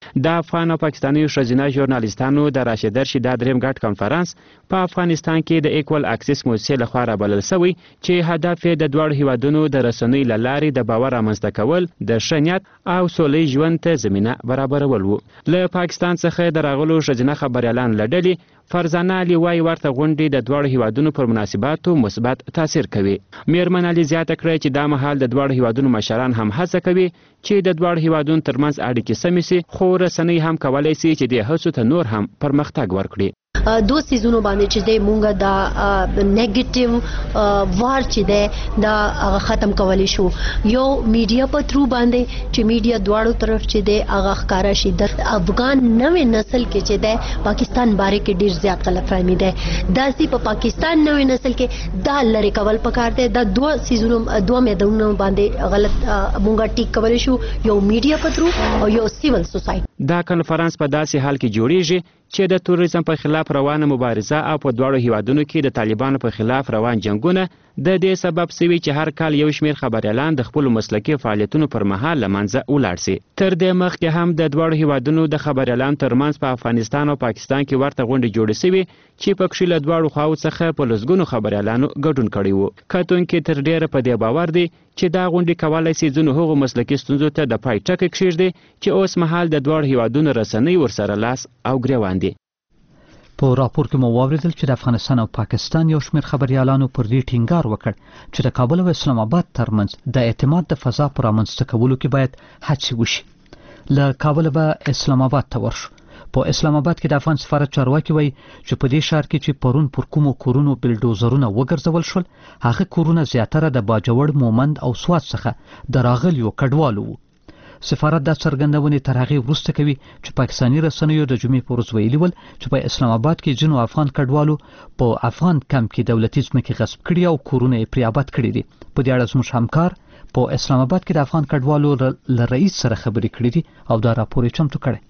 د افغان او پاکستاني ښځینه ژورنالیستانو د راشد رشید د دریم ګډ کنفرانس په افغانستان کې د ایکول اکسس موسسې لخوا رابلل شوی چې هدف یې د دواړو هیوادونو د رسنیو له لارې د باور رامنځته کول د ښه نیت او سولې ژوند ته زمینه برابرول و. له پاکستان څخه د راغلو ښځینه خبریالانو له ډلې فرزانه علي وایي ورته غونډې د دواړو هیوادونو پر مناسباتو مثبت تاثیر کوي. میرمن علي زیاته کړې چې دا مهال د دواړو هیوادونو مشران هم هڅه کوي چې د دواړو هیوادونو ترمنځ اړیکې سمې سي، خو رسنۍ هم کولی سي چې دې هڅو ته نور هم پرمختګ ورکړي. دو سیزونو باندې چې د مونږه دا نیگیټیو وار چې ده دا هغه ختم کولی شو. یو میډیا په ترو باندې چې میډیا دواړو طرف چې ده هغه ښکارا شي. د افغان نوې نسل کې چې ده پاکستان باره کې ډیر زیات غلطفهمي ده. داسې په پاکستان نوې نسل کې دا لری کول پکار ده. د دوه سیزونو دوه میدانونو باندې غلط مونږه ټیک کولی شو، یو میډیا په ترو او یو سیول سوسایټي. دا کنفرانس په داسې حال کې جوړیږي چې د توریزم په خلاف روانه مبارزه او په دواړو هیوادونو کې د طالبانو په خلاف روان جنگونه د دې سبب سوي چې هر کال یو شمېر خبریالان د خپلو مسلکي فعالیتونو پر مهال له منځه ولاړ سي. تر دې مخکې هم د دواړو هیوادونو د خبریالانو ترمنځ په افغانستان او پاکستان کې ورته غونډې جوړې سوي چې پکښې له دواړو خواو څخه په لسګونو خبریالانو ګډون کړی و. کتونکي تر ډیره په دې باور دي چې دا غونډې کولی سي ځینو هغو مسلکي ستونزو ته د پای ټکی کښېږدي چې اوس مهال د دواړو هیوادونو رسنۍ ورسره لاس او ګریوان دي. په راپور کې مو واوریدل چې د افغانستان او پاکستان یو شمېر خبریالانو پر دې ټینګار وکړ چې د کابل او اسلام آباد ترمنځ د اعتماد د فضا په رامنځته کولو کې باید هڅې وشي. له کابل به اسلام آباد ته ورشو. په اسلام آباد کې د افغان سفارت چارواکي وایي چې په دې ښار کې چې پرون پر کومو کورونو بلډوزرونه وګرځول شول، هغه کورونه زیاتره د باجوړ، مومند او سوات څخه د راغلیو کډوالو وو. سفارت دا څرګندونې تر هغې وروسته کوي چې پاکستاني رسنیو د جمعې په ورځ ویلي ول چې په اسلام آباد کې ځینو افغان کډوالو په افغان کمپ کې دولتي ځمکې غصب کړي او کورونه یې پرې آباد کړي دي. په دې اړه زموږ همکار په اسلام آباد کې د افغان کډوالو له رئیس سره خبرې کړې دي او دا راپور یې چمتو کړی.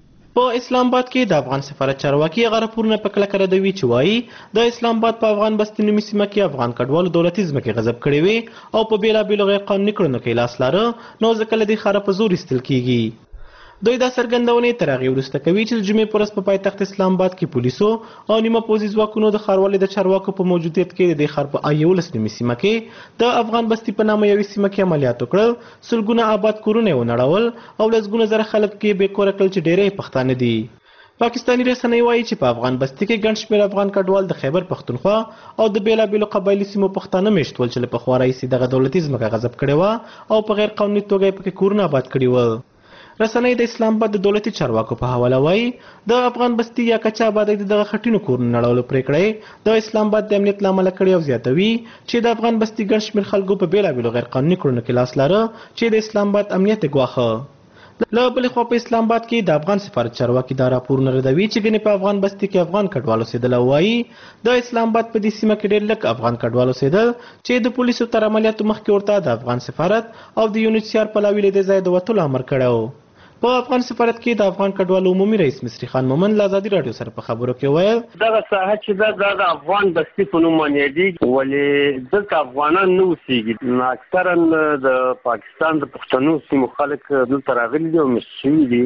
په اسلام آباد کې د افغان سفارت چارواکي هغه راپورونه په کلکه ردوي چې وایي د اسلام آباد په افغان بستي نومي سیمه کې افغان کډوالو دولتي ځمکې غصب کړې وې او په بېلابېلو غیر قانوني کړنو کې لاس لاره، نو ځکه له دې ښاره په زور ایستل کېږي. دوی دا څرګندونې تر هغې وروسته کوي چې د جمعې په ورځ په پایتخت اسلام آباد کې پولیسو او نیمه پوځي ځواکونو د ښاروالۍ د چارواکو په موجودیت کې د دې ښار په 11 نومي سیمه کې د افغان بستي په نامه یوې سیمه کې عملیات وکړل. سلګونه آباد کورونه یې ونړول او لسګونه زره خلک کې بې کوره کړل چې ډېری پښتانه دي. پاکستاني رسنۍ وایي چې په افغان بستي کې ګڼ شمېر افغان کډوال د خیبر پښتونخوا او د بېلابېلو قبایلي سیمو پښتانه مېشت ول چې له پخوا راهیسې دغه دولتي ځمکه غصب کړې وه او په غیر قانوني توګه یې پکې کورونه آباد کړي ول. رسنۍ د اسلام آباد د دولتي چارواکو په حواله وایي د افغان بستي یا کچا آبادۍ د دغه خټینو کورونو نړولو پرېکړه د اسلام آباد د امنیت له امله کړې او زیاتوي چې د افغان بستي ګڼ شمېر خلکو په بېلابېلو غیر قانوني کړنو کې لاس لاره چې د اسلام آباد امنیت یې ګواښه. له بلې خوا په اسلام آباد کې د افغان سفارت چارواکي دا راپورونه ردوي چې ګنې په افغان بستي کې افغان کډوال اوسېدل او وایي د اسلام آباد په دې سیمه کې ډېر لږ افغان کډوال اوسېدل چې د پولیسو تر عملیاتو مخکې ورته د افغان سفارت او د UNHCR پلاوي له دې ځایه د وتلو امر کړی و. په افغان سفارت کې د افغان کډوالو عمومي رئیس مصری خان مومن له ازادي راډیو سره په خبرو کې ویل دغه ساحه چې دا د افغان بستي په نوم باندې ولې دلته افغانان نه اوسېږي، اکثرا د پاکستان د پښتنو سیمو خلک دلته راغلي دي او مېشت شوي دي،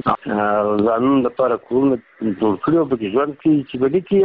ځانونو لپاره کورونه جوړ کړي او پکې ژوند کوي چې په دې کې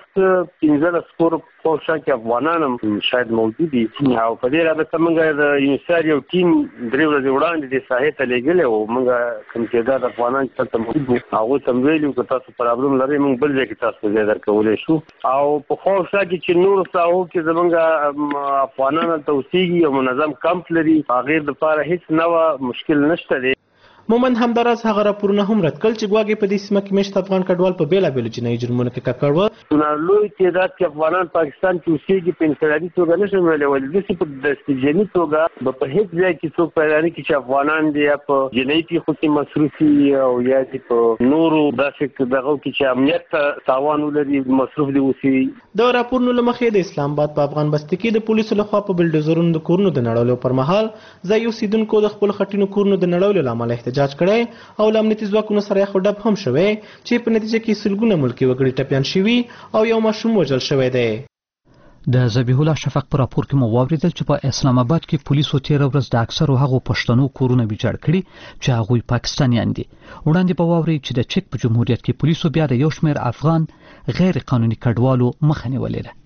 یو 15 کور په شا کې افغانان هم شاید موجود دي. او په دې رابطه موږ د UNHCR یو ټیم 3 ورځې وړاندې دې ساحې ته لېږلی او موږ کوم تعداد افغانان چې هلته موجود دي هغوی ته هم ویلي وو که تاسو پرابلم لرئ موږ بل ځای کې تاسو ته ځای درکولی شو. او په خوا او شا کې چې نورو ساحو کې زموږ افغانان هلته اوسېږي او منظم کمپ لري، هغې دپاره هېڅ نوه مشکل نشته دی. مومن همداراز هغه راپورونه هم رد کړل چې ګواکې په دې سیمه کې مېشت افغان کډوال په بېلابېلو جنایي جرمونو کې ککړ وو. لوی تعداد کې افغانان پاکستان کې اوسېږي په انفرادي توګه نه شم ویلی، ولې داسې په دستجني توګه به په هېڅ ځای کې څوک پیدا نه کړي چې افغانان دي یا په جنایي پیښو کې مصروف وي او یا دې په نورو داسې دغو کې چې امنیت ته تاوان ولري مصروف دي اوسي. د راپورونو له مخې د اسلام آباد په افغان بستي کې د پولیسو لخوا په بلډوزرونو د کورونو د نړولو پر مهال ځایي اوسېدونکو د خپلو خټینو کورونو د نړولو له امله احتجاج کړی او له امنیتي ځواکونو سره یخ ډب هم شوی چې په نتیجه کې سلګونه ملکي وګړي ټپیان شوي او یو ماشوم وژل شوی دی. د ذبیح الله شفق پر راپور کې مو واوریدل چې په اسلام آباد کې پولیسو تیر ورځ د اکثرو هغو پښتنو کورونه ویجاړ کړي چې هغوی پاکستانیان دي. وړاندې په واوري چې د چک په جمهوریت کې پولیسو بیا د یو شمېر افغان غیر قانوني کډوالو مخه نیولې ده.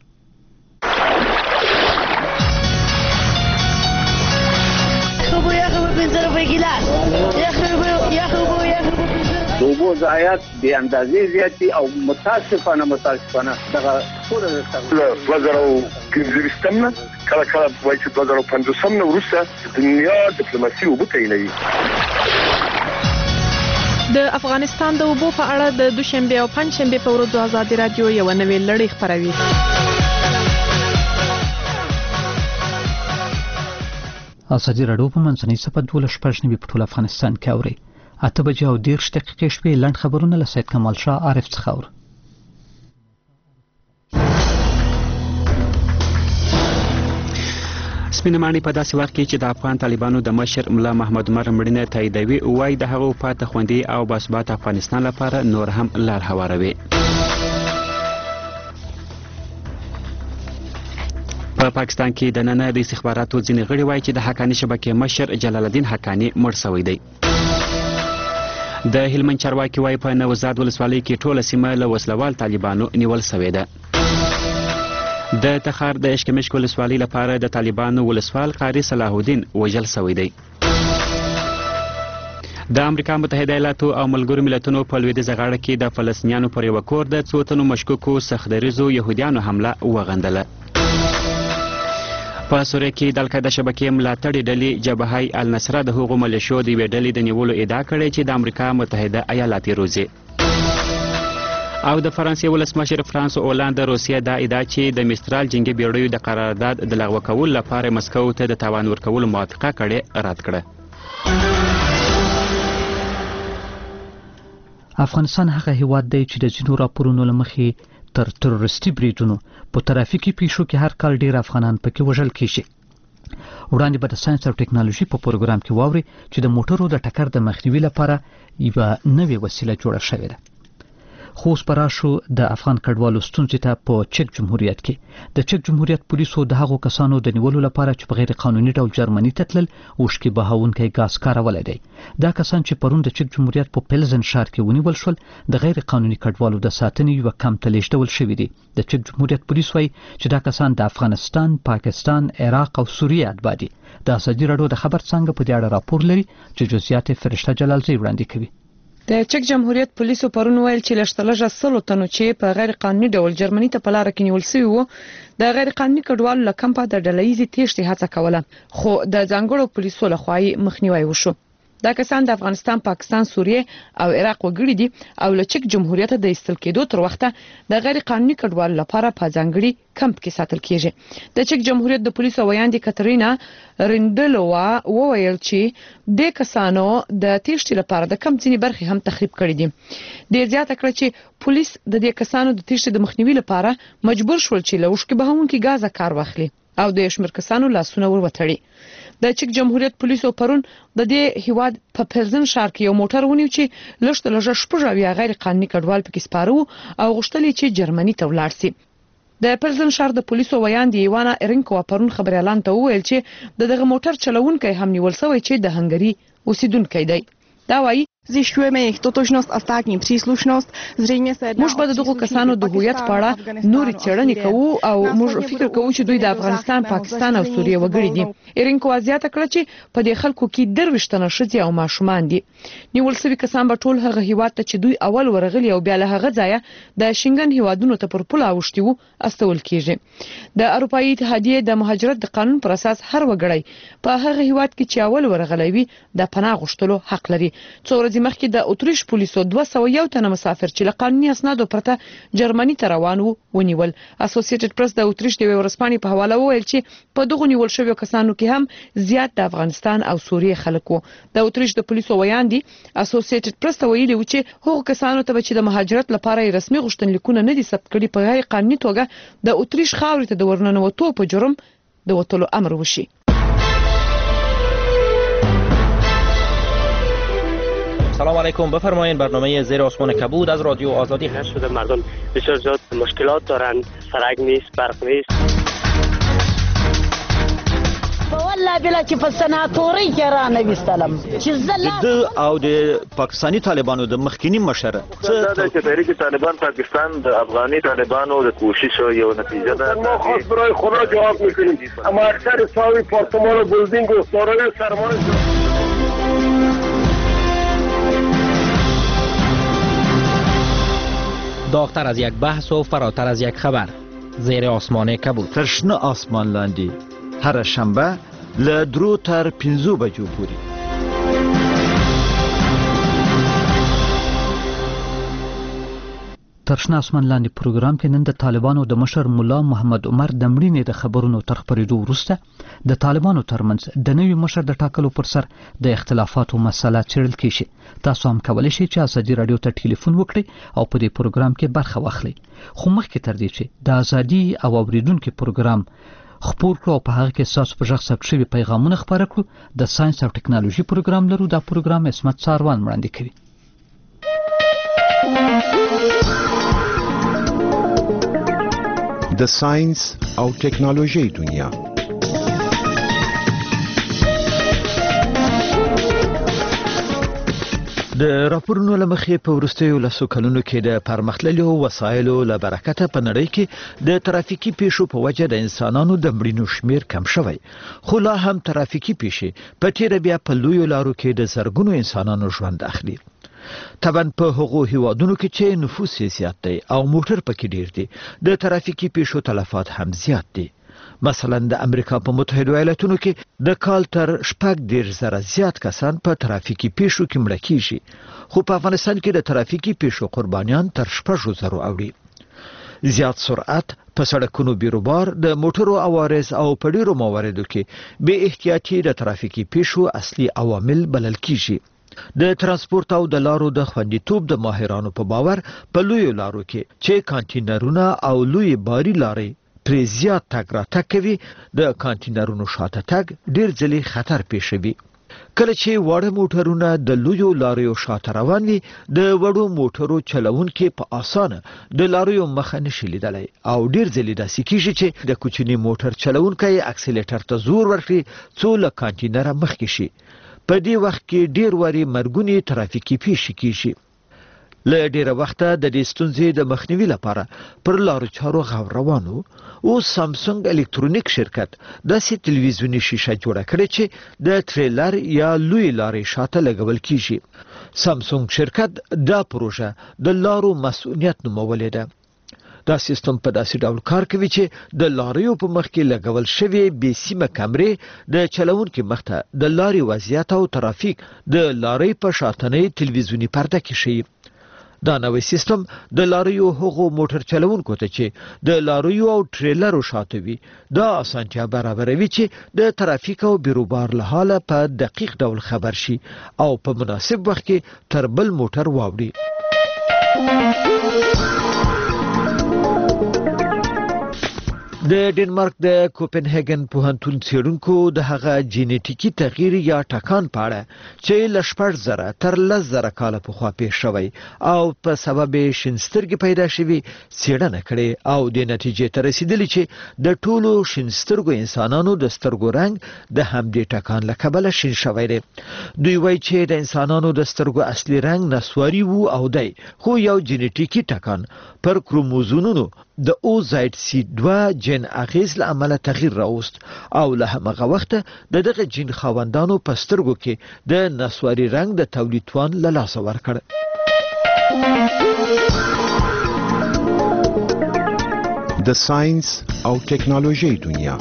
د اوبو ضایعات بې اندازې زیات دي او متاسفانه دغه ټول له 2015 نه کله وایي چې 2015 نه وروسته دنیا ډیپلوماسي اوبو ته ایلوي. د افغانستان د اوبو په اړه د دوشنبه او پنځشنبه په ورځو آزادي رادیو یو نوې لړۍ خپروي. آزادي رادیو په منځنۍ صفحه 12 په ټول افغانستان کې اوري. 8 بجې او 10 دقیقې شپې لنډ خبرونه له سید کمال شاه عارف څخه اوري. سپینمانی په داسې وخت کې چې د افغان طالبانو د مشر ملا محمد عمر مړینه تاییدوي وایي د هغه وفات خوندي او باثبات افغانستان لپاره نور هم لار هواروي. په پاکستان کې د نن د استخباراتو ځینې غړي وایي چې د حقانی شبکې مشر جلال الدین حقانی مړ شوی دی. د هلمند چارواکي وایي په نوزاد ولسوالۍ کې ټوله سیمه له وسلوال طالبانو نیول شوې ده. د تخار د اشکمش ولسوالۍ لپاره د طالبانو ولسوال قاری صلاح الدین وژل شوی دی. د امریکا متحده ایالاتو او ملګرو ملتونو په لویدیځه غاړه کې د فلسطینیانو پر یو کور د څو تنو مشکوکو سختدریزو یهودیانو حمله وغندله. په سوریه کې د القاعده شبکې ملاتړې ډلې جبهه النصره د هغو ملیشو د یوې ډلې د نیولو ادعا کړې چې د امریکا متحده ایالات یې روزي. او د فرانسې ولسمشر فرانس اولاند د روسیې دا ادعا چې د مسترال جنگي بیړیو د قرارداد د لغوه کولو لپاره مسکو ته د تاوان ورکولو موافقه کړې رد کړه. افغانستان هغه هیواد دی چې د ځینو راپورونو له مخې تر تروریستي بریدونو په ترافیکي پیښو کې هر کال ډیر افغانان پکې وژل کیږي. وړاندې به د ساينس او ټکنالوژي په پروګرام کې واوري چې د موټرو د ټکر د مخنیوي لپاره یوه نوې وسیله جوړه شوې ده. خو اوس به راشو د افغان کډوالو ستونزې ته په چک جمهوریت کې. د چک جمهوریت پولیسو د هغو کسانو د نیولو لپاره چې په غیر قانوني ډول جرمني ته تلل اوښکې بهونکی ګاز کارولی دی. دا کسان چې پرون د چک جمهوریت په پلزن ښار کې ونیول شول د غیر قانوني کډوالو د ساتنې یوه کمپ ته لیږدول شوي دي. د چک جمهوریت پولیس وایي چې دا کسان د افغانستان، پاکستان، عراق او سوریې اتباع دي. د ازادي راډیو د خبر څانګه په دې اړه راپور لري چې جزئیات یې فرشته جلالزی وړاندې کوي. د چک جمهوریت پولیسو پرون ویل چې لږترلږه 100 تنو چې په غیر قانوني ډول جرمني ته په لار کې نیول شوي وو د غیر قانوني کډوالو له کمپه د ډلهیزې تېښتې هڅه کوله، خو د ځانګړو پولیسو لخوا یې مخنیوی وشو. دا کسان د افغانستان، پاکستان، سوریې او عراق وګړي دي او له چک جمهوریت د ایستل کېدو تر وخته د غیر قانوني کډوالو لپاره په ځانګړي کمپ کې ساتل کېږي. د چک جمهوریت د پولیسو ویاندې کاترینا رندلووا وویل چې د کسانو د تېښتې لپاره د کمپ ځینې برخې هم تخریب کړې دي. ډېر زیاته کړه چې پولیس د دې کسانو د تېښتې د مخنیوي لپاره مجبور شول چې له اوښکې بهونکي ګازه کار واخلي او د شمېر کسانو لاسونه ور وتړي. د چک جمهوریت پولیسو پرون د دې هیواد په پلزن ښار کې یو موټر ونیو چې لږترلږه 6 غیر قانوني کډوال پکې سپاره وو او غوښتل چې جرمني ته ولاړ شي. د پلزن ښار د پولیسو ویاندې ایوانا ارینکو پرون خبريالان ته وویل چې دغه موټر چلوونکی هم نیول شوی چې د هنګري اوسیدونکی دی. دا وایي Zjišťujeme jejich totožnost a státní příslušnost. Zřejmě se jedná موږ به دغه کسانو د هویت په اړه نورې څېړنې کوو او موږ فکر کوو چې دوی د افغانستان، پاکستان او سوریې وګړي دي. ایرینکو زیاته کړه چې په دې خلکو کې 23 تنه ښځې او ماشومان دي. نیول شوي کسان به ټول هغه هیواد ته چې دوی اول ورغلي او بیا له هغه ځایه د شنګن هیوادونو ته پر پوله اوښتي وو استول کیږي. د اروپאי اتحادیې د مهاجرت د قانون پر اساس هر وګړی په هغه هیواد کې چې اول ورغلی وي د پناه غوښتلو حق لري. څو ورځې مخکې د اتریش پولیسو 201 تنه مسافر چې له قانوني اسنادو پرته جرمني ته روان وو ونیول. اسوسییټډ پریس د اتریش د ورسپانې په حواله وویل چې په دغه نیول شویو کسانو کې هم زیات د افغانستان او سوریې خلک وو. د اتریش د پولیسو ویاندې اسوسییټډ پریس ته ویلي و چې هغو کسانو ته چې د مهاجرت لپاره رسمي غوښتنلیکونه نه دي ثبت کړي په غیر قانوني توګه د اتریش خاورې ته د ورننوتو په جرم د وټلو امر وشي. سلام علیکم، بفرمایید. برنامه زیر آسمان کبود از رادیو آزادی. شده مردم بسیار زیاد مشکلات دارند، سرک نیست، برق نیست. بلا چې په سناتورۍ کې را نه وستلم چې زه او د پاکستاني طالبانو د مخکینی مشر څه د تحریک طالبان پاکستان د افغاني طالبانو د کوشش یو نتیجه ده. ما خاص برای خدا جواب میکنیم اما اکثر ساوی پارتمان و بلدینگ و سارای سرمایه داغتر از یک بحث و فراتر از یک خبر زیر آسمان کبود ترشنه آسمان لاندی هر شنبه له 3 تر 5 بجو پورې. ترشنه آسمان لاندې پروګرام کې نن د طالبانو د مشر مولا محمد عمر د مړینې د خبرونو تر خپرېدو وروسته د طالبانو ترمنځ د نوي مشر د ټاکلو پر سر د اختلافاتو مسله څېړل کیږي. تاسو هم کولی شئ چې ازادي راډیو ته ټلیفون وکړئ او په دې پروګرام کې برخه واخلئ. خو مخکې تر دې چې د ازادي او اوریدونکو پروګرام خپور کړو او په هغه کې تاسو په ژغ ثبت شوي پیغامونه خپاره کړو، د ساينس او ټکنالوژي پروګرام لرو. دا پروګرام عصمت ساروان وړاندې کوي. د ساينس او ټکنالوژي دنیا. د راپورونو لمخې په وروستیو لسو کلونو کې د پرمختللو وسایلو له برکته په نړۍ کې د ترافیکي پیښو په وجه د انسانانو د مړینو شمیر کم شوی، خو لا هم ترافیکي پیښې په تیره بیا په لویو لارو کې د زرګونو انسانانو ژوند اخلي. طبعا په هغو هیوادونو کې چې نفوس زیات دی او موټر پکې ډیر دی د ترافیکي پیښو تلفات هم زیات دي. مثلا د امریکا په متحده ایالاتونو کې د کال تر 14,000 زیات کسان په ترافیکي پیښو کې مړه کیږي، خو په افغانستان کې د ترافیکي پیښو قربانیان تر 6,000 اوړي. زیات سرعت، په سړکونو بیروبار، د موټرو عوارض او په ډیرو مواردو کې بې احتیاطي د ترافیکي پیښو اصلي عوامل بلل کیږي. د ترانسپورت او د لارو د خوندیتوب د ماهرانو په باور په لویو لارو کې چې کانټینرونه او لوی باري لارې پرې زیات تګ راتګ کوي، د کانټینرونو شاته تګ ډیر ځلې خطر پیښوي. کله چې واړه موټرونه د لویو لاریو شاته روان وي، د وړو موټرو چلوونکي په اسانه د لاریو مخه نشي لیدلی او ډیر ځلې داسې کیږي چې د کوچني موټر چلوونکی اکسیلیټر ته زور ورکړي څو له کانټینره مخکې شي. په دې وخت کې ډیر واري مرګونی ترافیکي پیښې کیږي. له ډیره وخته د دې ستونزې د مخنیوي لپاره پر لارو چارو غور روانو او سامسونګ الکترونیک شرکت داسې تلویزیونی شیشه جوړه کړې چې د ټریلر یا لوی لارې شاته لګول کیږي. سامسونګ شرکت دا پروژه د لارو مسؤلیت نومولې ده. دا سیستم په داسې ډول کار کوي چې د لاریو په مخ کې لګول شوی بې سیمه کمرې د چلوونکو مخ ته د لارې وضعیت او ترافیک د لارې په شاتنۍ تلویزیونی پرده کې شي. دا نوې سیستم د لاریو هغو موټر چلوونکو ته چې د لاریو او ټریلرو شاته وي دا اسانتیا برابروي چې د ترافیک او بیروبار له حاله په دقیق ډول خبر شي او په مناسب وخت کې تر بل موټر واوړي. د ډنمارک د کوپنهاګن پوهنتون څېړونکو د هغه جینیټیکي تغییر یا ټکان په اړه چې له 10,000 تر 10,000 کاله پخوا پیښ شوی او په سبب شینسترګې پیدا شوي څېړنه کړې او د نتیجې ته رسیدلی چې د ټولو شینسترګو انسانانو د سترګو رنګ د همدې ټکان له کبله شین شوی دی. دوی وایي چې د انسانانو د سترګو اصلي رنګ نسواري وو او دی، خو یو جینیټیکي ټکان پر کروموزومونو د اوزاید C2 جین اغیز له عمله تغییر راوست او له همغه وخته د دغه جین خاوندانو په سترګو کې د نسواري رنګ د تولید توان له لاسه ورکړ. د ساينس او ټکنالوژي دنیا.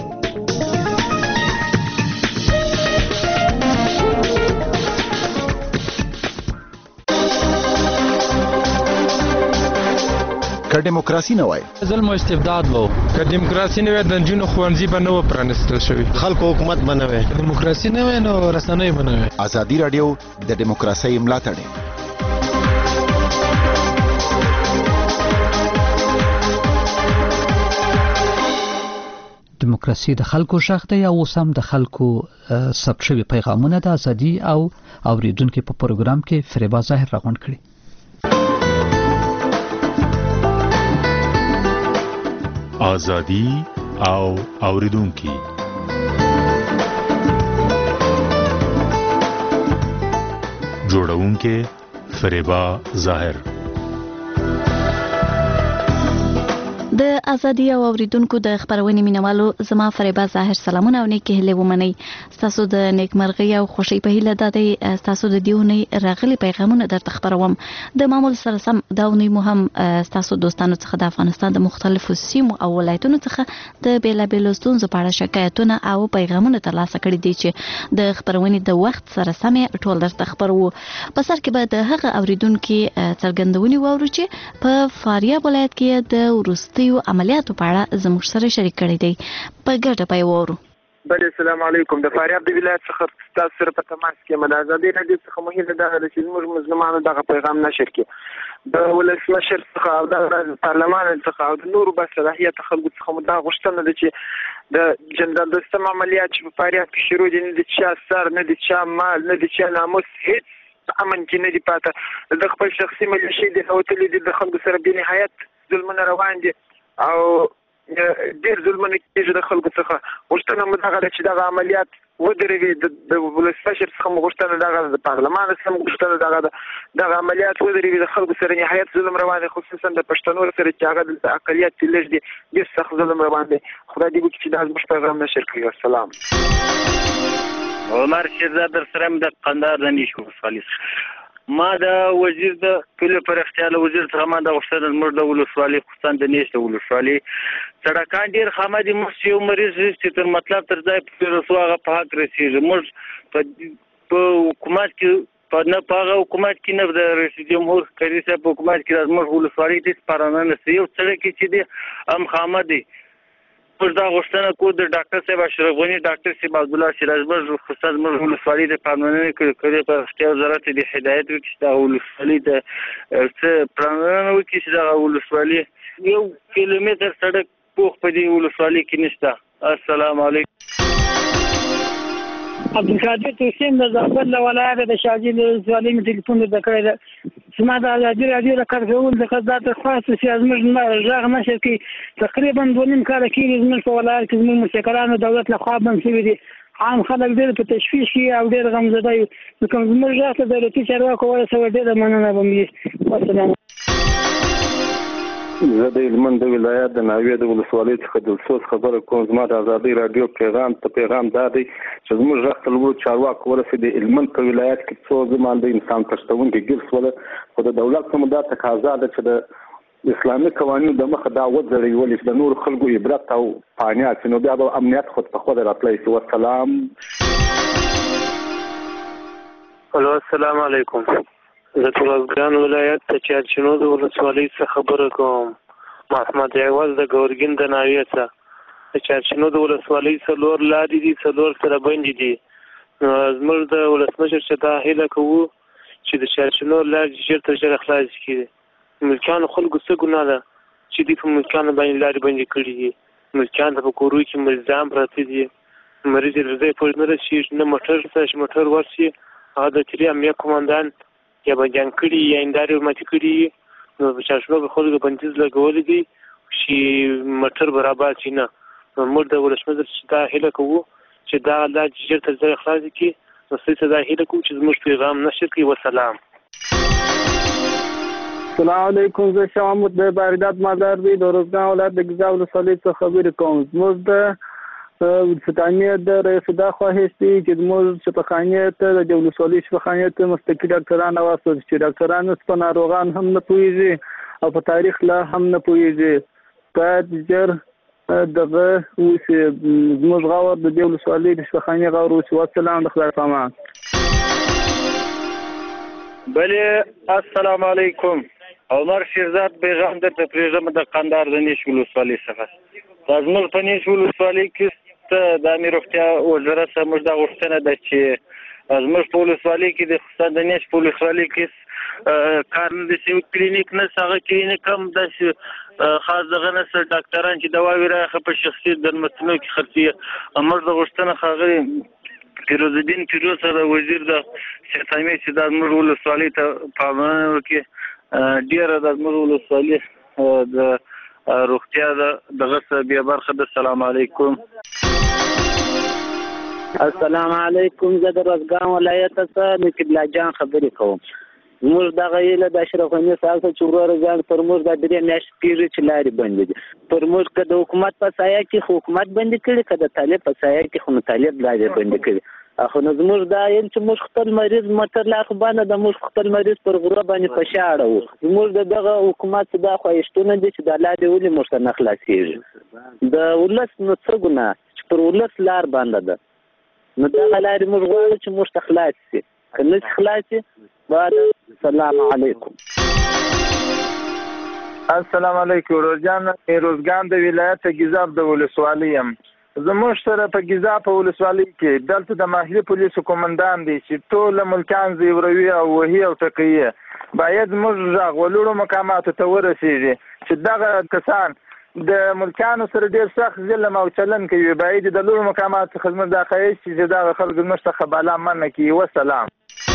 که دیموکراسي نه وای ظلم او استبداد وو، که دیموکراسي نه وای د جنونو خوانزي به نه و پرانستل شوی، خلکو حکومت بنوي، دیموکراسي نه وای نو رسنۍ بنوي. ازادي رادیو د دیموکراسي ملاتړ. دیموکراسي د خلکو شخص دی او سم د خلکو ثبت شوی پیغامونه د ازادي او اوریدونکو په پروګرام کې فریبا ظاهر راغونډ کړي. ازادي او اوریدونکو جوړونکې فریبا ظاهر. د ازادي او اوریدونکو د خبرونې مینوالو زما فریبا ظاهر سلامونه او نیکه هله ومني. تاسو د نیکمرغي او خوشي په هیله د تاسو د دیونی راغلي پیغامونه درته خبروم. د معمول سره سم داونی مهم تاسو دوستانو څخه د افغانستان د مختلفو سیمو او ولایتونو څخه د بیلابیلو ستونزو په اړه شکایتونه او پیغامونه ترلاسه کړي دي چې د خبرونې د وخت سره سم ټول درته خبرو. په سر کې به د هغه اوریدونکو څرګندونې وورو چې په فاریاب ولایت کې د ورستي عملیاتو په اړه زموږ سره شریک کړي دي. په ګډه به وورو. بل السلام علیکم. د فاریاب د ولایت څخه تاسو سره په تماس کې د ازادي رادیو څخه مهمه ده چې زموږ مظلومانو دغه پیغام نشر کړي. د ولسمشر څخه او د پارلمان څخه او د نورو باصلاحیت خلکو څخه دا غوښتنه ده چې د جنرال دوستم عملیات چې په فاریاب کې شروع دي، نه د چا سر، نه د چا مال، نه د چا ناموس، هیڅ امن کې نه دی پاته. د خپل شخصي ملیشې د هوتلې د خلکو سره بې نهایت ظلمونه روان دي او ډېر ظلمونه کېږي د خلکو څخه. غوښتنه مو دغه ده چې دغه عملیات ودرېږي. د ولسمشر څخه مو غوښتنه دغه ده، د پارلمان څخه مو غوښتنه دغه ده دغه عملیات ودرېږي. د خلکو سره نهایت ظلم روان دی، خصوصا د پښتنو سره چې هغه دلته اقلیت چې لږ دي ډېر سخت ظلم روان دی. خدای دې وکړي چې دا زموږ پیغام نشر کړي. السلام. عمر شهزاد در سره د قندهار د نیش ولسوالۍ ما د وزیر د کلي پرختیا له وزیر څخه ما د غوښتنه زموږ د ولسوالۍ خصوصا د نیش د ولسوالۍ سړکان ډېر خامه دي. موږ یو مریض چې تر مطلب تر ځای پورې رسو هغه په حق رسېږي. موږ په حکومت کې نه په هغه حکومت کې نه د رئیس جمهور کرزي صاحب په حکومت کې زموږ ولسوالۍ هېڅ پارانه نشته. یو سړک چې دی هم خامه دی. موږ دا غوښتنه کوو د ډاکټر صاحب اشرف غني، ډاکټر صاحب عبدالله سراج خصوصا زموږ ولسوالۍ د پاملرنې کلي پرختیا وزارت د هدایت وکړي چې دغه ولسوالۍ د څه پاملرنه وکړي چې دغه ولسوالۍ 1 کیلومتر سړک پوخ په دې ولسوالۍ کې نشته. السلام علیکم. عبدالقادر حسین د زابل ولایت د شاجیل ولسوالۍ مې ټلیفون درته کړی ده. زما د ازادي راډیو د کارکوونکو څخه دا درخواست چې زموږ غږ نشر کړي. تقریبا 2.5 کاله کېږي زموږ په ولایت کې زموږ موسیقرانو دولت لخوا بند شوي دي. عام خلک ډېر په تشویش کې او ډېر غمزده وي. نو کوم زموږ غږ ته دولتي چارواکو ورسوي ډېره مننه به مې. والسلام. زه د هلمند د ولایت د ناوې د ولسوالۍ څخه د افسوس خبره کوم. زما د ازادي راډیو پیغام دا دی چې زموږ غږ ته لوړو چارواکو ورسېد. د هلمند په ولایت کې څو زمان د انسان پرستونکي ګیر شوله، خو د دولت څخه دا تقاضا ده چې د اسلامي قوانینو د مخه دا وځړوي، ولې چې د نورو خلکو عبرت او پانیات نو بیا به امنیت خود په خود راتلی شي. والسلام. الو السلام علیکم. زه ترازګان ولایت د چارچینو د ولسوالۍ څخه خبره کوم. محمد عوض د ګورګین د ناوې څخه. د چارچینو د ولسوالۍ څلور لارې دي، څلور سره بندې دي. نو زموږ د ولسمشر چې دا هیله کوو چې د چارچینو لارې ژر تر ژره خلاص کړي. ملکیانو خلکو څه ګناه ده چې دوی په ملکیانو باندې لارې بندې کړي دي. ملکیان ته په کورو کې مریضان پراته دي، مریض یې ځای پورې نه رسېږي، نه موټر شته چې موټر ورشي. هغه د ترې امنیه قمندان یا بندیان کړي یا هندارې ماتې کړي. نو په چارچینو کې خلکو بندیز لګولی دي چې موټر برابر شي نه. نو موږ د ولسمشر چې دا هیله کوو چې دا لارې ژر تر ژره خلاصې کړي. نو ستاسو ته دا هیله کوو چې زموږ پیغام نشر کړي. وسلام. السلام علیکم. زه شاه محمود د بارداد مازار دی د روزګان ولایت د ګیزا ولسوالۍ څخه خبرې کوم. زموږ د ستانیه د رئیس دا خواهش دی چې زموږ شفاخانې ته د ولسوالۍ شفاخانې ته مستقل ډاکټران واستول چې ډاکټران په ناروغان هم نه پوهېږي او په تاریخ لا هم نه پوهېږي. باید ژر دغه وشي. زموږ غور د دې ولسوالۍ د شفاخانې غور وشي. والسلام. د خدای پامان. بلې السلام علیکم. عمر شهزاد پیغام درته پرېږدم د قندهار د نیش ولسوالۍ څخه. دا زموږ په نیش ولسوالۍ کې د امیر روغتیا وزارت څخه موږ دا غوښتنه ده چې زموږ په ولسوالۍ کې د خصوصا د نیش په ولسوالۍ کې کار نه دي شوی. کلینیک نشته، هغه کلینیک هم داسې خاص دغه نشته. ډاکټران چې دواوې راخه په شخصي درملتونو کې خرڅي. موږ د غوښتنه ښاغلي فیروز الدین فیروز سره وزیر د صحت عامې چې دا زموږ ولسوالۍ ته پاملرنه وکړي. ډېره د زموږ ولسوالۍ د روغتیا دغه څه بیا برخه ده. السلام علیکم. السلام علیکم. زه د روزګان ولایت څخه د قبله جان خبرې کوم. موږ دغه ایله د اشرف غني صاحب چې ورور ځان پر موږ د درې میاشتې کېږي چې لارې بندې دي. پر موږ که د حکومت په سایه کې حکومت بندې کړي، که د طالب په سایه کې خو طالب لارې بندې کړي. خو نو زموږ دا یم چې موږ خپل مریض موټر لا خو باندې د موږ خپل مریض پر غره باندې په شا اړوو. زموږ د دغه حکومت دا خواهشتونه دي چې د لارې ولې موږ ته نه خلاصېږي. د ولس نو څه ګناه چې پر ولس لار بنده ده، نو دغه لارې موږ غواړو چې موږ ته خلاص شي. که نه شي خلاص شي بعد السلام علیکم. السلام علیکم. روزګان د ولایت ګیزاب د ولسوالۍ یم. زموږ سره په ګیزاب په ولسوالۍ کې دلته د ماهلي پولیسو قومندان دی چې ټول ملکان زیوروي او وهي او ټکوي. باید موږ غږ ولوړو مقاماتو ته ورسېږي چې دغه کسان د ملکانو سره ډېر سخت ظلم او چلن کوي. باید د لوړو مقاماتو څخه زموږ دا خواهش چې دغه خلک زموږ څخه بالا منع کړي. وسلام.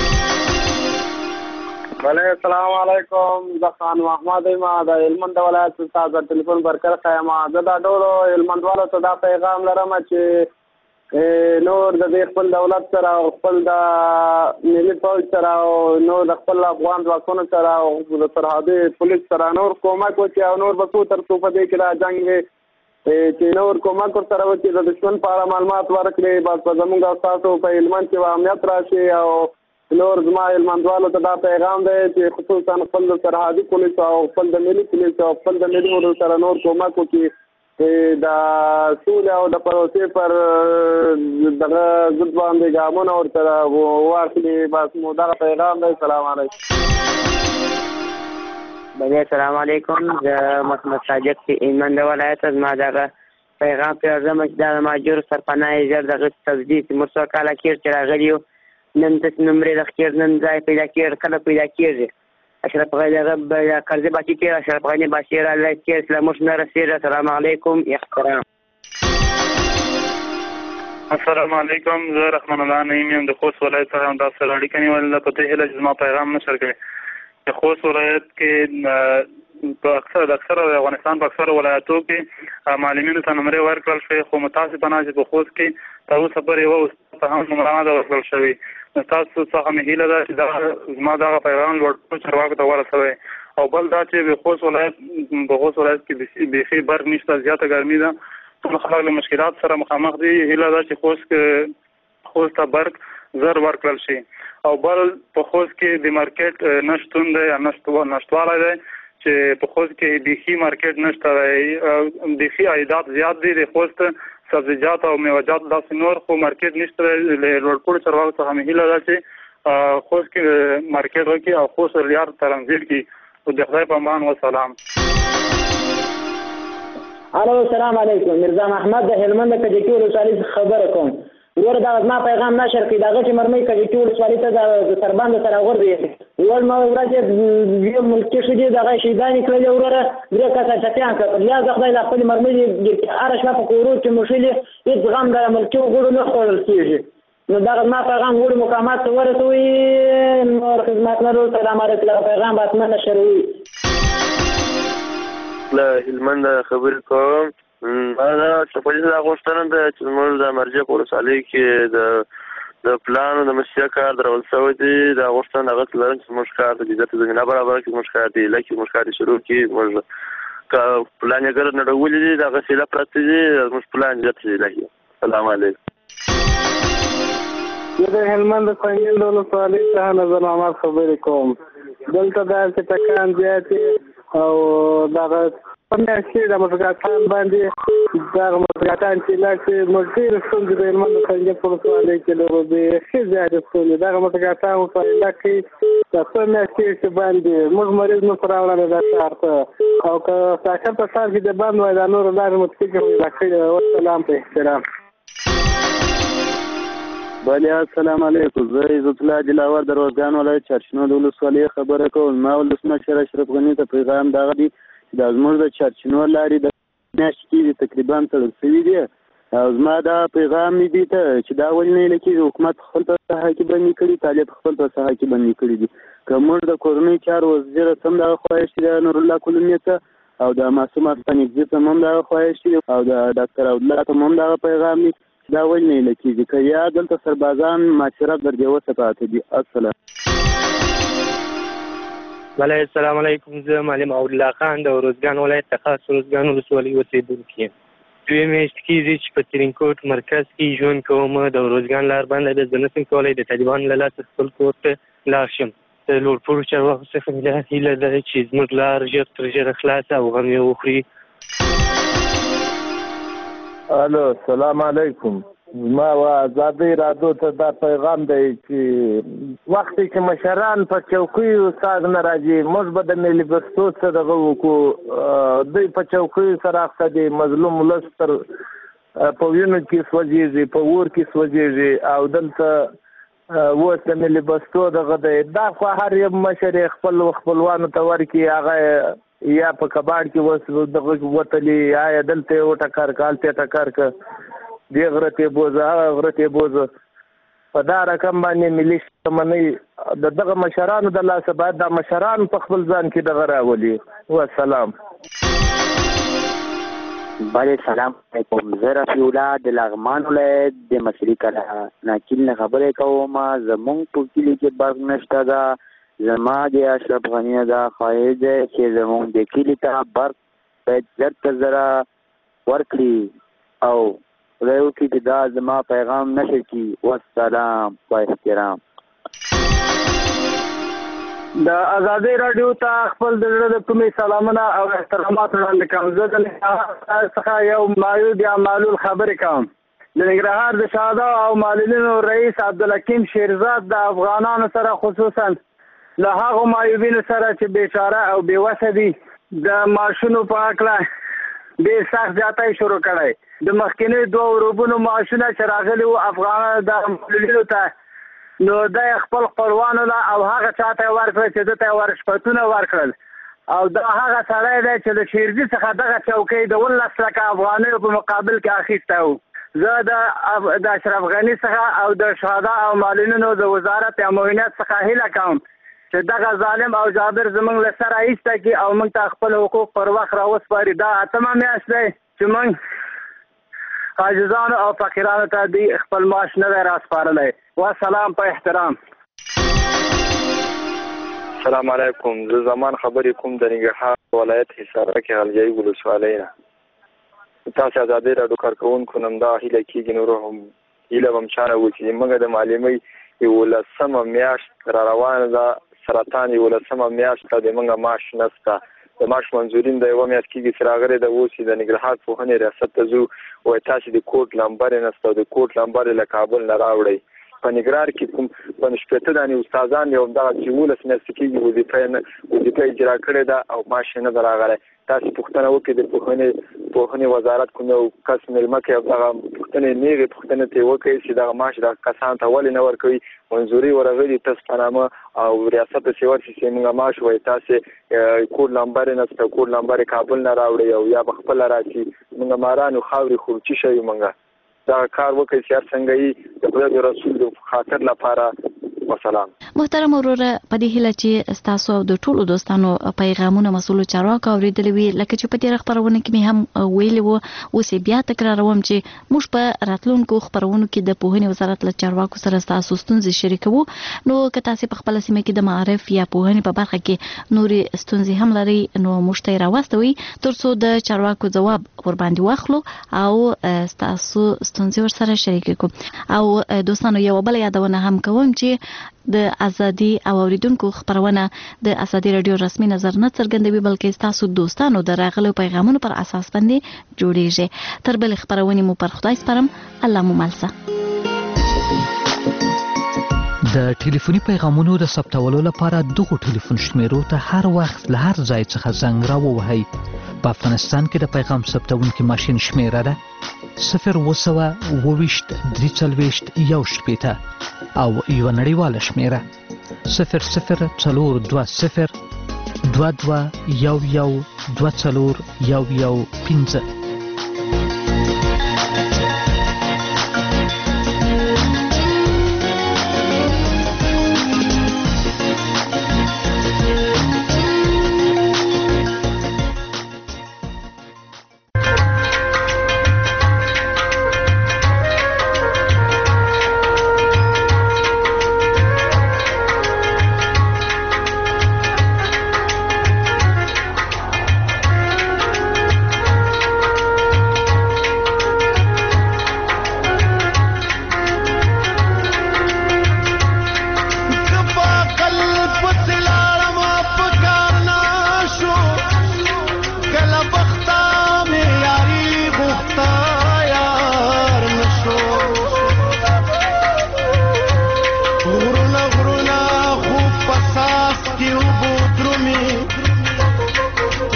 السلام علیکم. زه خان محمد یم د هلمند ولایت څخه د ټلیفون برکر یم. زه دا ټولو هلمندوالو ته دا پیغام لرم چې نور د دې خپل دولت سره او خپل د ملي پوځ سره او نور د خپل افغان ځواکونو سره او د سرحدي پولیس سره نور کومک وکړي او نور به څو تر څو په دې کې را جنګ وي چې نور کومک ورسره وکړي، د دښمن په اړه معلومات ورکړي. بس په زموږ او ستاسو په هلمند کې به امنیت راشي. او نور زما هلمندوالو ته دا پیغام دی چې خصوصا خپل د سرحدي پولیس او خپل د ملي پولیس او خپل د ملي ورو سره نور کومک وکړي د سولې او د پروسې پر دغه ضد باندې ګامونه ورسره واخلي. بس مو دغه پیغام دی. السلام علیکم. السلام علیکم. زه محمد صادق چې هلمند ولایت زما دغه پیغام پرېږدم چې دا د مهاجرو سرپناه ژر دغه تجدید چې موږ څو کاله کېږي چې راغلي یو، نن داسې نمرې د خیر نن ځای پیدا کېږي، کله پیدا کېږي. اشرف غني دغه قرضې بچي کېږي، اشرف غني بچي رالی کېږي چې موږ نه رسېږي. السلام علیکم. احترام. السلام علیکم. زه رحمان الله نعیم یم د خوست ولایت څخه همداسې سره اړیکه نیولې په دې هیله چې زما پیغام نشر کړي. د خوست ولایت کې په اکثره د افغانستان په اکثره ولایتو کې معلمینو ته نمرې ورکړل شوې، خو متاسفانه چې په خوست کې تر اوسه پورې یوه ته هم نمره نه ده ورکړل شوې. تاسو څخه مې هیله ده چې زما دغه پیغام لوړ چارواکو ته ورسوئ. او بل دا چې په خوست ولایت کې بیخي برق نشته، زیاته ګرمي ده، ټول خلک له مشکلات سره مخامخ دي. هیله ده چې خوست ته برق زر ورکړل شي. او بل په خوست کې د مارکیټ نشتون دی یا نشتوالی دی چې په خوست کې بیخي مارکیټ نشته دی، بیخي عایدات زیات دي د خوست سبزیجات او میوجات داسې نور، خو مارکیټ نشته. له لوړپوړو چارواکو څخه مې هیله ده چې خوست کې مارکیټ وکړي او خوست ریاض ترانزیت کړي. د خدای په امان. وسلام. الو السلام علیکم. مرزا محمد د هلمند کجکي ولسوالۍ څخه خبره کوم. ورور دا زما پیغام نشر کړي. دغه چې مرمۍ کجکي ولسوالۍ ته د سربند سره وغورځي ول ما ورځ یو ملکی شدي دغه شیدانی کړل وروره درې کسه چټیان کړل. یا خدای لا خپل مرمۍ هر شپه په کورو کې مشلي هیڅ غم د ملکی وګړو نه خورل کیږي. نو دا ما پیغام وړ مقامات ته ورسوي. نور خدمت لرو. سلام علیکم. پیغام باتمنه نشروي. له هلمند خبرې کوم. دا چې پولیس دا غوښتنه ده چې موږ د مرجع په ولسوالۍ کې د پلان د مشیا کار درول شوی دی. دا غوښتنه هغه لرم چې موږ کار د عزت زمینه برابر کړي، موږ کار دی لکه موږ کار شروع کړي. موږ پلان یې ګر نه ډولې دي، دا غسیله پراته دي، موږ پلان عزت دی لکه. السلام علیکم. زه د هلمند څنګه د ولسوالۍ څخه نظر محمد خبرې کوم. دلته داسې ټکان زیاتې او دغه میاشتې د مسګاتان باندې دغه مسګاتان چې لاړ موږ ډېرې ستونزې د هلمند څنګه په ولسوالۍ کې لرو، بیخي زیاتې ستونزې. دغه مسګاتان مفایده کوي د څو میاشتې چې باندې موږ مریض نه راوړلی دا ښار ته، او که ساکر په ښار کې د بند وای دا نورو لارې مو فکر پیدا کړي. والسلام په احترام. بله السلام علیکم. زه عزت الله دلاور د روزګان ولایت چارشنو د ولسوالۍ خبره کوم. ما ولسمشر اشرف غني ته پیغام دغه دی چې دا زموږ د چارشنو لارې د میاشتې کې تقریبا تړل شوي دي. او زما دا پیغام دی ته چې دا ولې نه لیکي حکومت خپل په ساحه کې بندي کړي، طالب خپل په ساحه کې بندي کړي دي. که موږ د کورنۍ چارو وزیر هم دغه خواهش دی نور الله کلمې ته، او د معصوم افغاني ته هم دغه خواهش دی، او د ډاکټر عبدالله ته هم دغه پیغام دی دا ولې نه لکېږي که یا دلته سربازان معاشرت در دې وسپاته دي. السلام السلام علیکم. زه معلم عبدالله خان د ارزګان ولایت د خاص ارزګان ولسوالۍ اوسېدونکی یم. 2 میاشتې کېږي چې په ترینکوټ مرکز کې ژوند کوم. د ارزګان لار بنده ده، زه نشم کولی د طالبانو له لاسه خپل کور ته لاړ شم. د لوړپوړو چارواکو څخه مې دا هیله ده چې زموږ لار ژر تر ژره خلاصه او غم یې وخوري. الو السلام علیکم. ما آزادۍ راډیو ته دا پیغام دی چې وخت کې مشران په چوکیو ساز نه راځي، موږ به د ملي بستو څخه دغه وکړو. دوی په چوکیو سره اخته دي، مظلوم ولس تر په وینو کې سوځېږي، په اور کې سوځېږي او دلته اوس د ملي بستو دغه دی. دا خو هر یو مشر خپلوانو ته ورکړي، هغه یا په کباړ کې اوس دغه وتلي، یا دلته یې وټکر که هلته یې ټکر که دې غره ته یې بوځه هغه غره ته یې بوځه. په دا رقم باندې ملي شتمنۍ د دغه مشرانو د لاسه باید دا مشران په خپل ځان کې دغه راولي. والسلام. بله سلام علیکم. زه رفیع الله د لغمان ولایت د مصري کلا ناکیل نه خبرې کوم. زمونږ په کلي کې برق نشته ده. زما د اشرف غني نه دا خواهش دی چې زمونږ د کلي ته برق باید زر تر زره ورکړي او خدای وکړي چې دا زما پیغام نشر کړي. والسلام با احترام. د ازادۍ راډیو ته خپل د زړه د کومې سلامونه او احترامات وړاندې کوم. زه د ننګرهار څخه یو معیوب یا معلول خبرې کوم. د ننګرهار د شهدا او معلولینو رئیس عبدالحکیم شیرزاد د افغانانو سره خصوصا له هغو معیوبینو سره چې بیچاره او بېوسه دي د معاشونو په هکله ډېر سخت زیاتی شروع کړی. د مخکینیو 2 ورځو معاشونه چې راغلي وو افغانانو د معلولینو ته، نو دا خپل خپلوانو له او هغه چاته یې ورکړل چې ده ته یې ورشپتونه ورکړل. او دا هغه سړی دی چې د شیرزي څخه دغه چوکۍ د 19 لکه افغانیو په مقابل کې اخیستی و. زه د اشرف غني څخه او د شهدا او معلولینو د وزارت امنیت څخه هیله کوم چې دغه ظالم او جابر زموږ له سره ایسته کړي او موږ ته خپل حقوق پر وخت راوسپاري. دا 8مه میاشت دی چې موږ عاجزانو او فقیرانو ته دی خپل معاش نه دی راسپارلی. والسلام په احترام. السلام علیکم. زه زمان خبرې کوم د ننګرهار ولایت حصارک کې غلجۍ ولسوالۍ نه. تاسو ازادۍ راډیو کارکوونکو نن دا هیله کېږي نور هم هیله به م چانه وکړي. موږ د معلمۍ 11مه میاشت را روانه ده. سرطان 11مه میاشت ته د موږ معاش نشته. د معاش منظورین د 1 میاشت کېږي چې راغلی د اوس د ننګرهار پوهنې ریاست ته ځو وایي تاسې د کوډ نمبر یې نشته او د کوډ نمبر یې له کابل نه راوړئ. په نګرهار کې کوم 15 دانې استادان یو همدغه چې 11 میاشتې کېږي وظیفه اجرا کړې ده او معاش یې نه ده راغلی. تاسې پوښتنه وکړئ د پوهنې وزارت کوم یو کس مېلمه کوي دغه پوښتنې نیغې پوښتنې ته یې وکړئ چې دغه معاش دغه کسانو ته ولې نه ورکوي. منظوري ورغلي تصفیهنامه او ریاست ته چې ورشي چې موږ معاش وایي تاسې کوډ نمبر یې نشته، کوډ نمبر یې کابل نه راوړئ او یا به خپله راشي. موږ مارانو خاورې خورچي شوي موږ دغه کار وکړئ چې هر څنګه یې د خدای د رسول د خاطر لپاره. وسلام. محترم وروره په دې هیله چې تاسو او د ټولو دوستانو پیغامونه مسؤلو چارواکو اوریدلي وي، لکه چې په تیر خبرونه کې مې هم ویلي وو، اوس بیا تکراروم چې موږ په راتلونکو خبرونو کې د پوهنې وزارت له چارواکو سره تاسو ستونزې شریکوو. نو که تاسو په خپل سیمه کې د معارف یا پوهنې په برخه کې نورې ستونزې هم لري نو موږ ته راوستوي ترڅو د چارواکو ځواب ور باندې واخلو او تاسو ستونزې ورسره شریک کړو. او دوستانو یو بل یادونه هم کوم چې د ازادي او اوریدونکو خبرونه د ازادي رادیو رسمي نظر نه څرګندوي بلکې تاسو دوستانو د راغلو پیغامونو پر اساس باندې جوړیږي. تر بل خبرونه مو پر خدای سپارم. الله مو ملسه. د ټلیفوني پیغامونو د ثبتولو لپاره دغه ټلیفون شمیرو ته هر وخت له هر ځای څخه زنګ راووهئ. په افغانستان کې د پیغام ثبتونکي ماشین شمیره ده 0202341 او یو نړیواله شمیره 002022112415.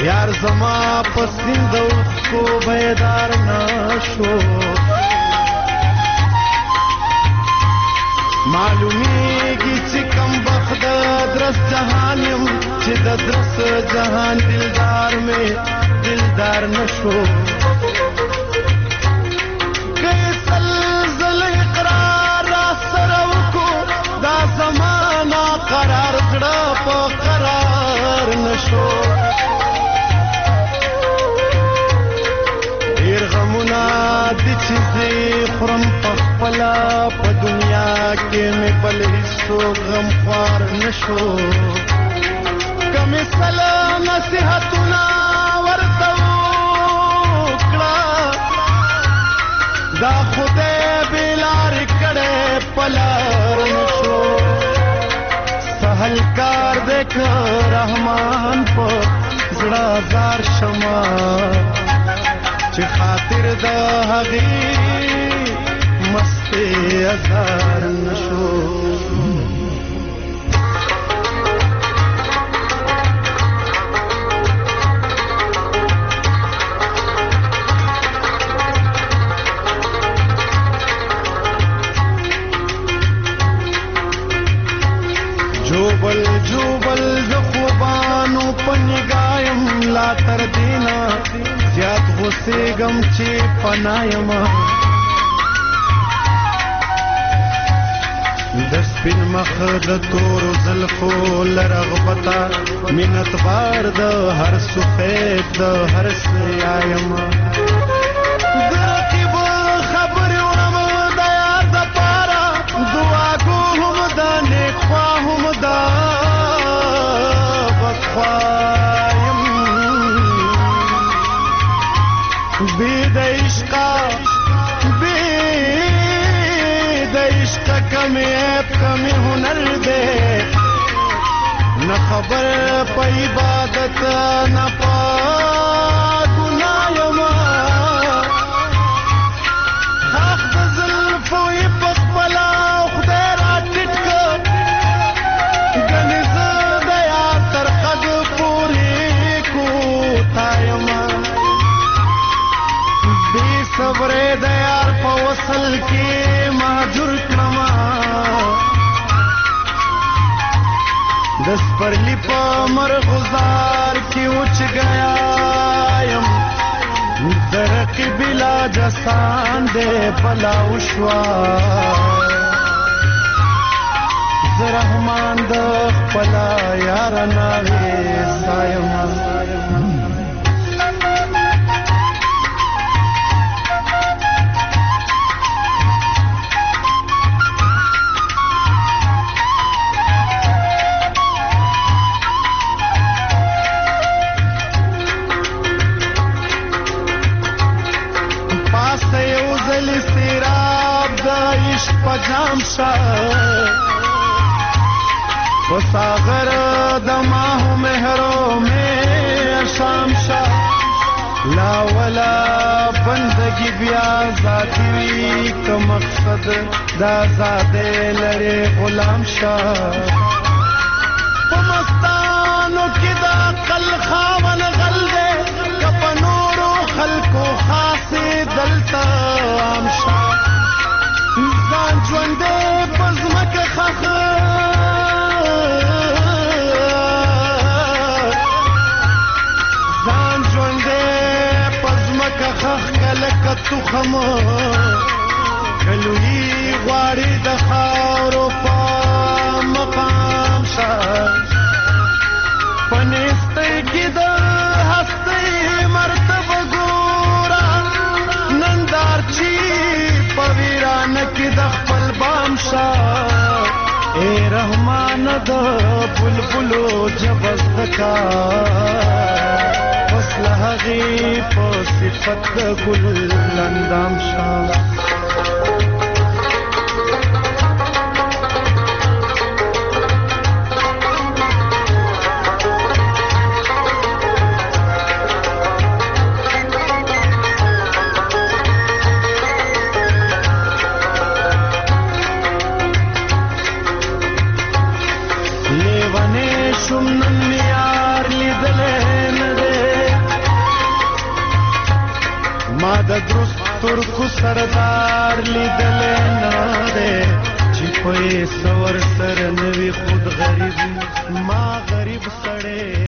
یار زما پسند کو بیدار نشو معلومیږي چې کم بخت درس جهان يم چې د درس جهان دلدار مې دلدار نشو زل اقرار را سره وکو دا زمانہ قرار زړه په قرار نشو ډیر غمونه دي چې زه خورم په خپله په دنیا کې مې بل هیڅوک غمخوار نشو کمې سله نصیحتونه ورته وکړه دا خدای بلار کړه پلار نشو سهل کار دیکھ رحمان په زړه زار شما چې خاطر د هغې مستی ازار نشو جوبل جوبل د خوبانو پنګایم لا تر دینا زیات غصه غم چې پنایم د سپین مخ د تور زلفو لرغبتا منت بار د هر سفید د هر سیایم کمی ہنر دے نہ خبر پہ عبادت نہ پا گناہ ما حق د زلفو پخ بلا خدای را ټټک گنز دیا تر قد پوری کو تایما بے صبر دیار په وصل کې ماجر کما دس پر لپا مرغزار کی اچ گیا یم درق بلا جسان دے بلا اشوا زرحمان دخ پلا یارنا ویسایم پجام شا وساغر دماہو مہرو میں شام شا لا ولا بندگی بیا ذاتی وی کا مقصد دا زادے لڑے غلام شا پمستانو کی دا قل خاون غل دے کپنورو خلقو خاصی دلتا عام شا ځان ژوندې په ځمکه خښ ځان ژوندې په ځمکه خښ که لکه تخم کلوي غواړي د خاورو په مقام شه په نیستۍ کې د هستۍ مرتبه ګوره نندارچی پویران کی د خپل بام شا اے رحمان د بلبلو جبست کا فصل هغی په صفت د ګل اندام شا شمنن یار لیدلې نه ما د درست ترکو سردار لیدل نه ده چې په سور سره نوی خود غریب ما غریب سړی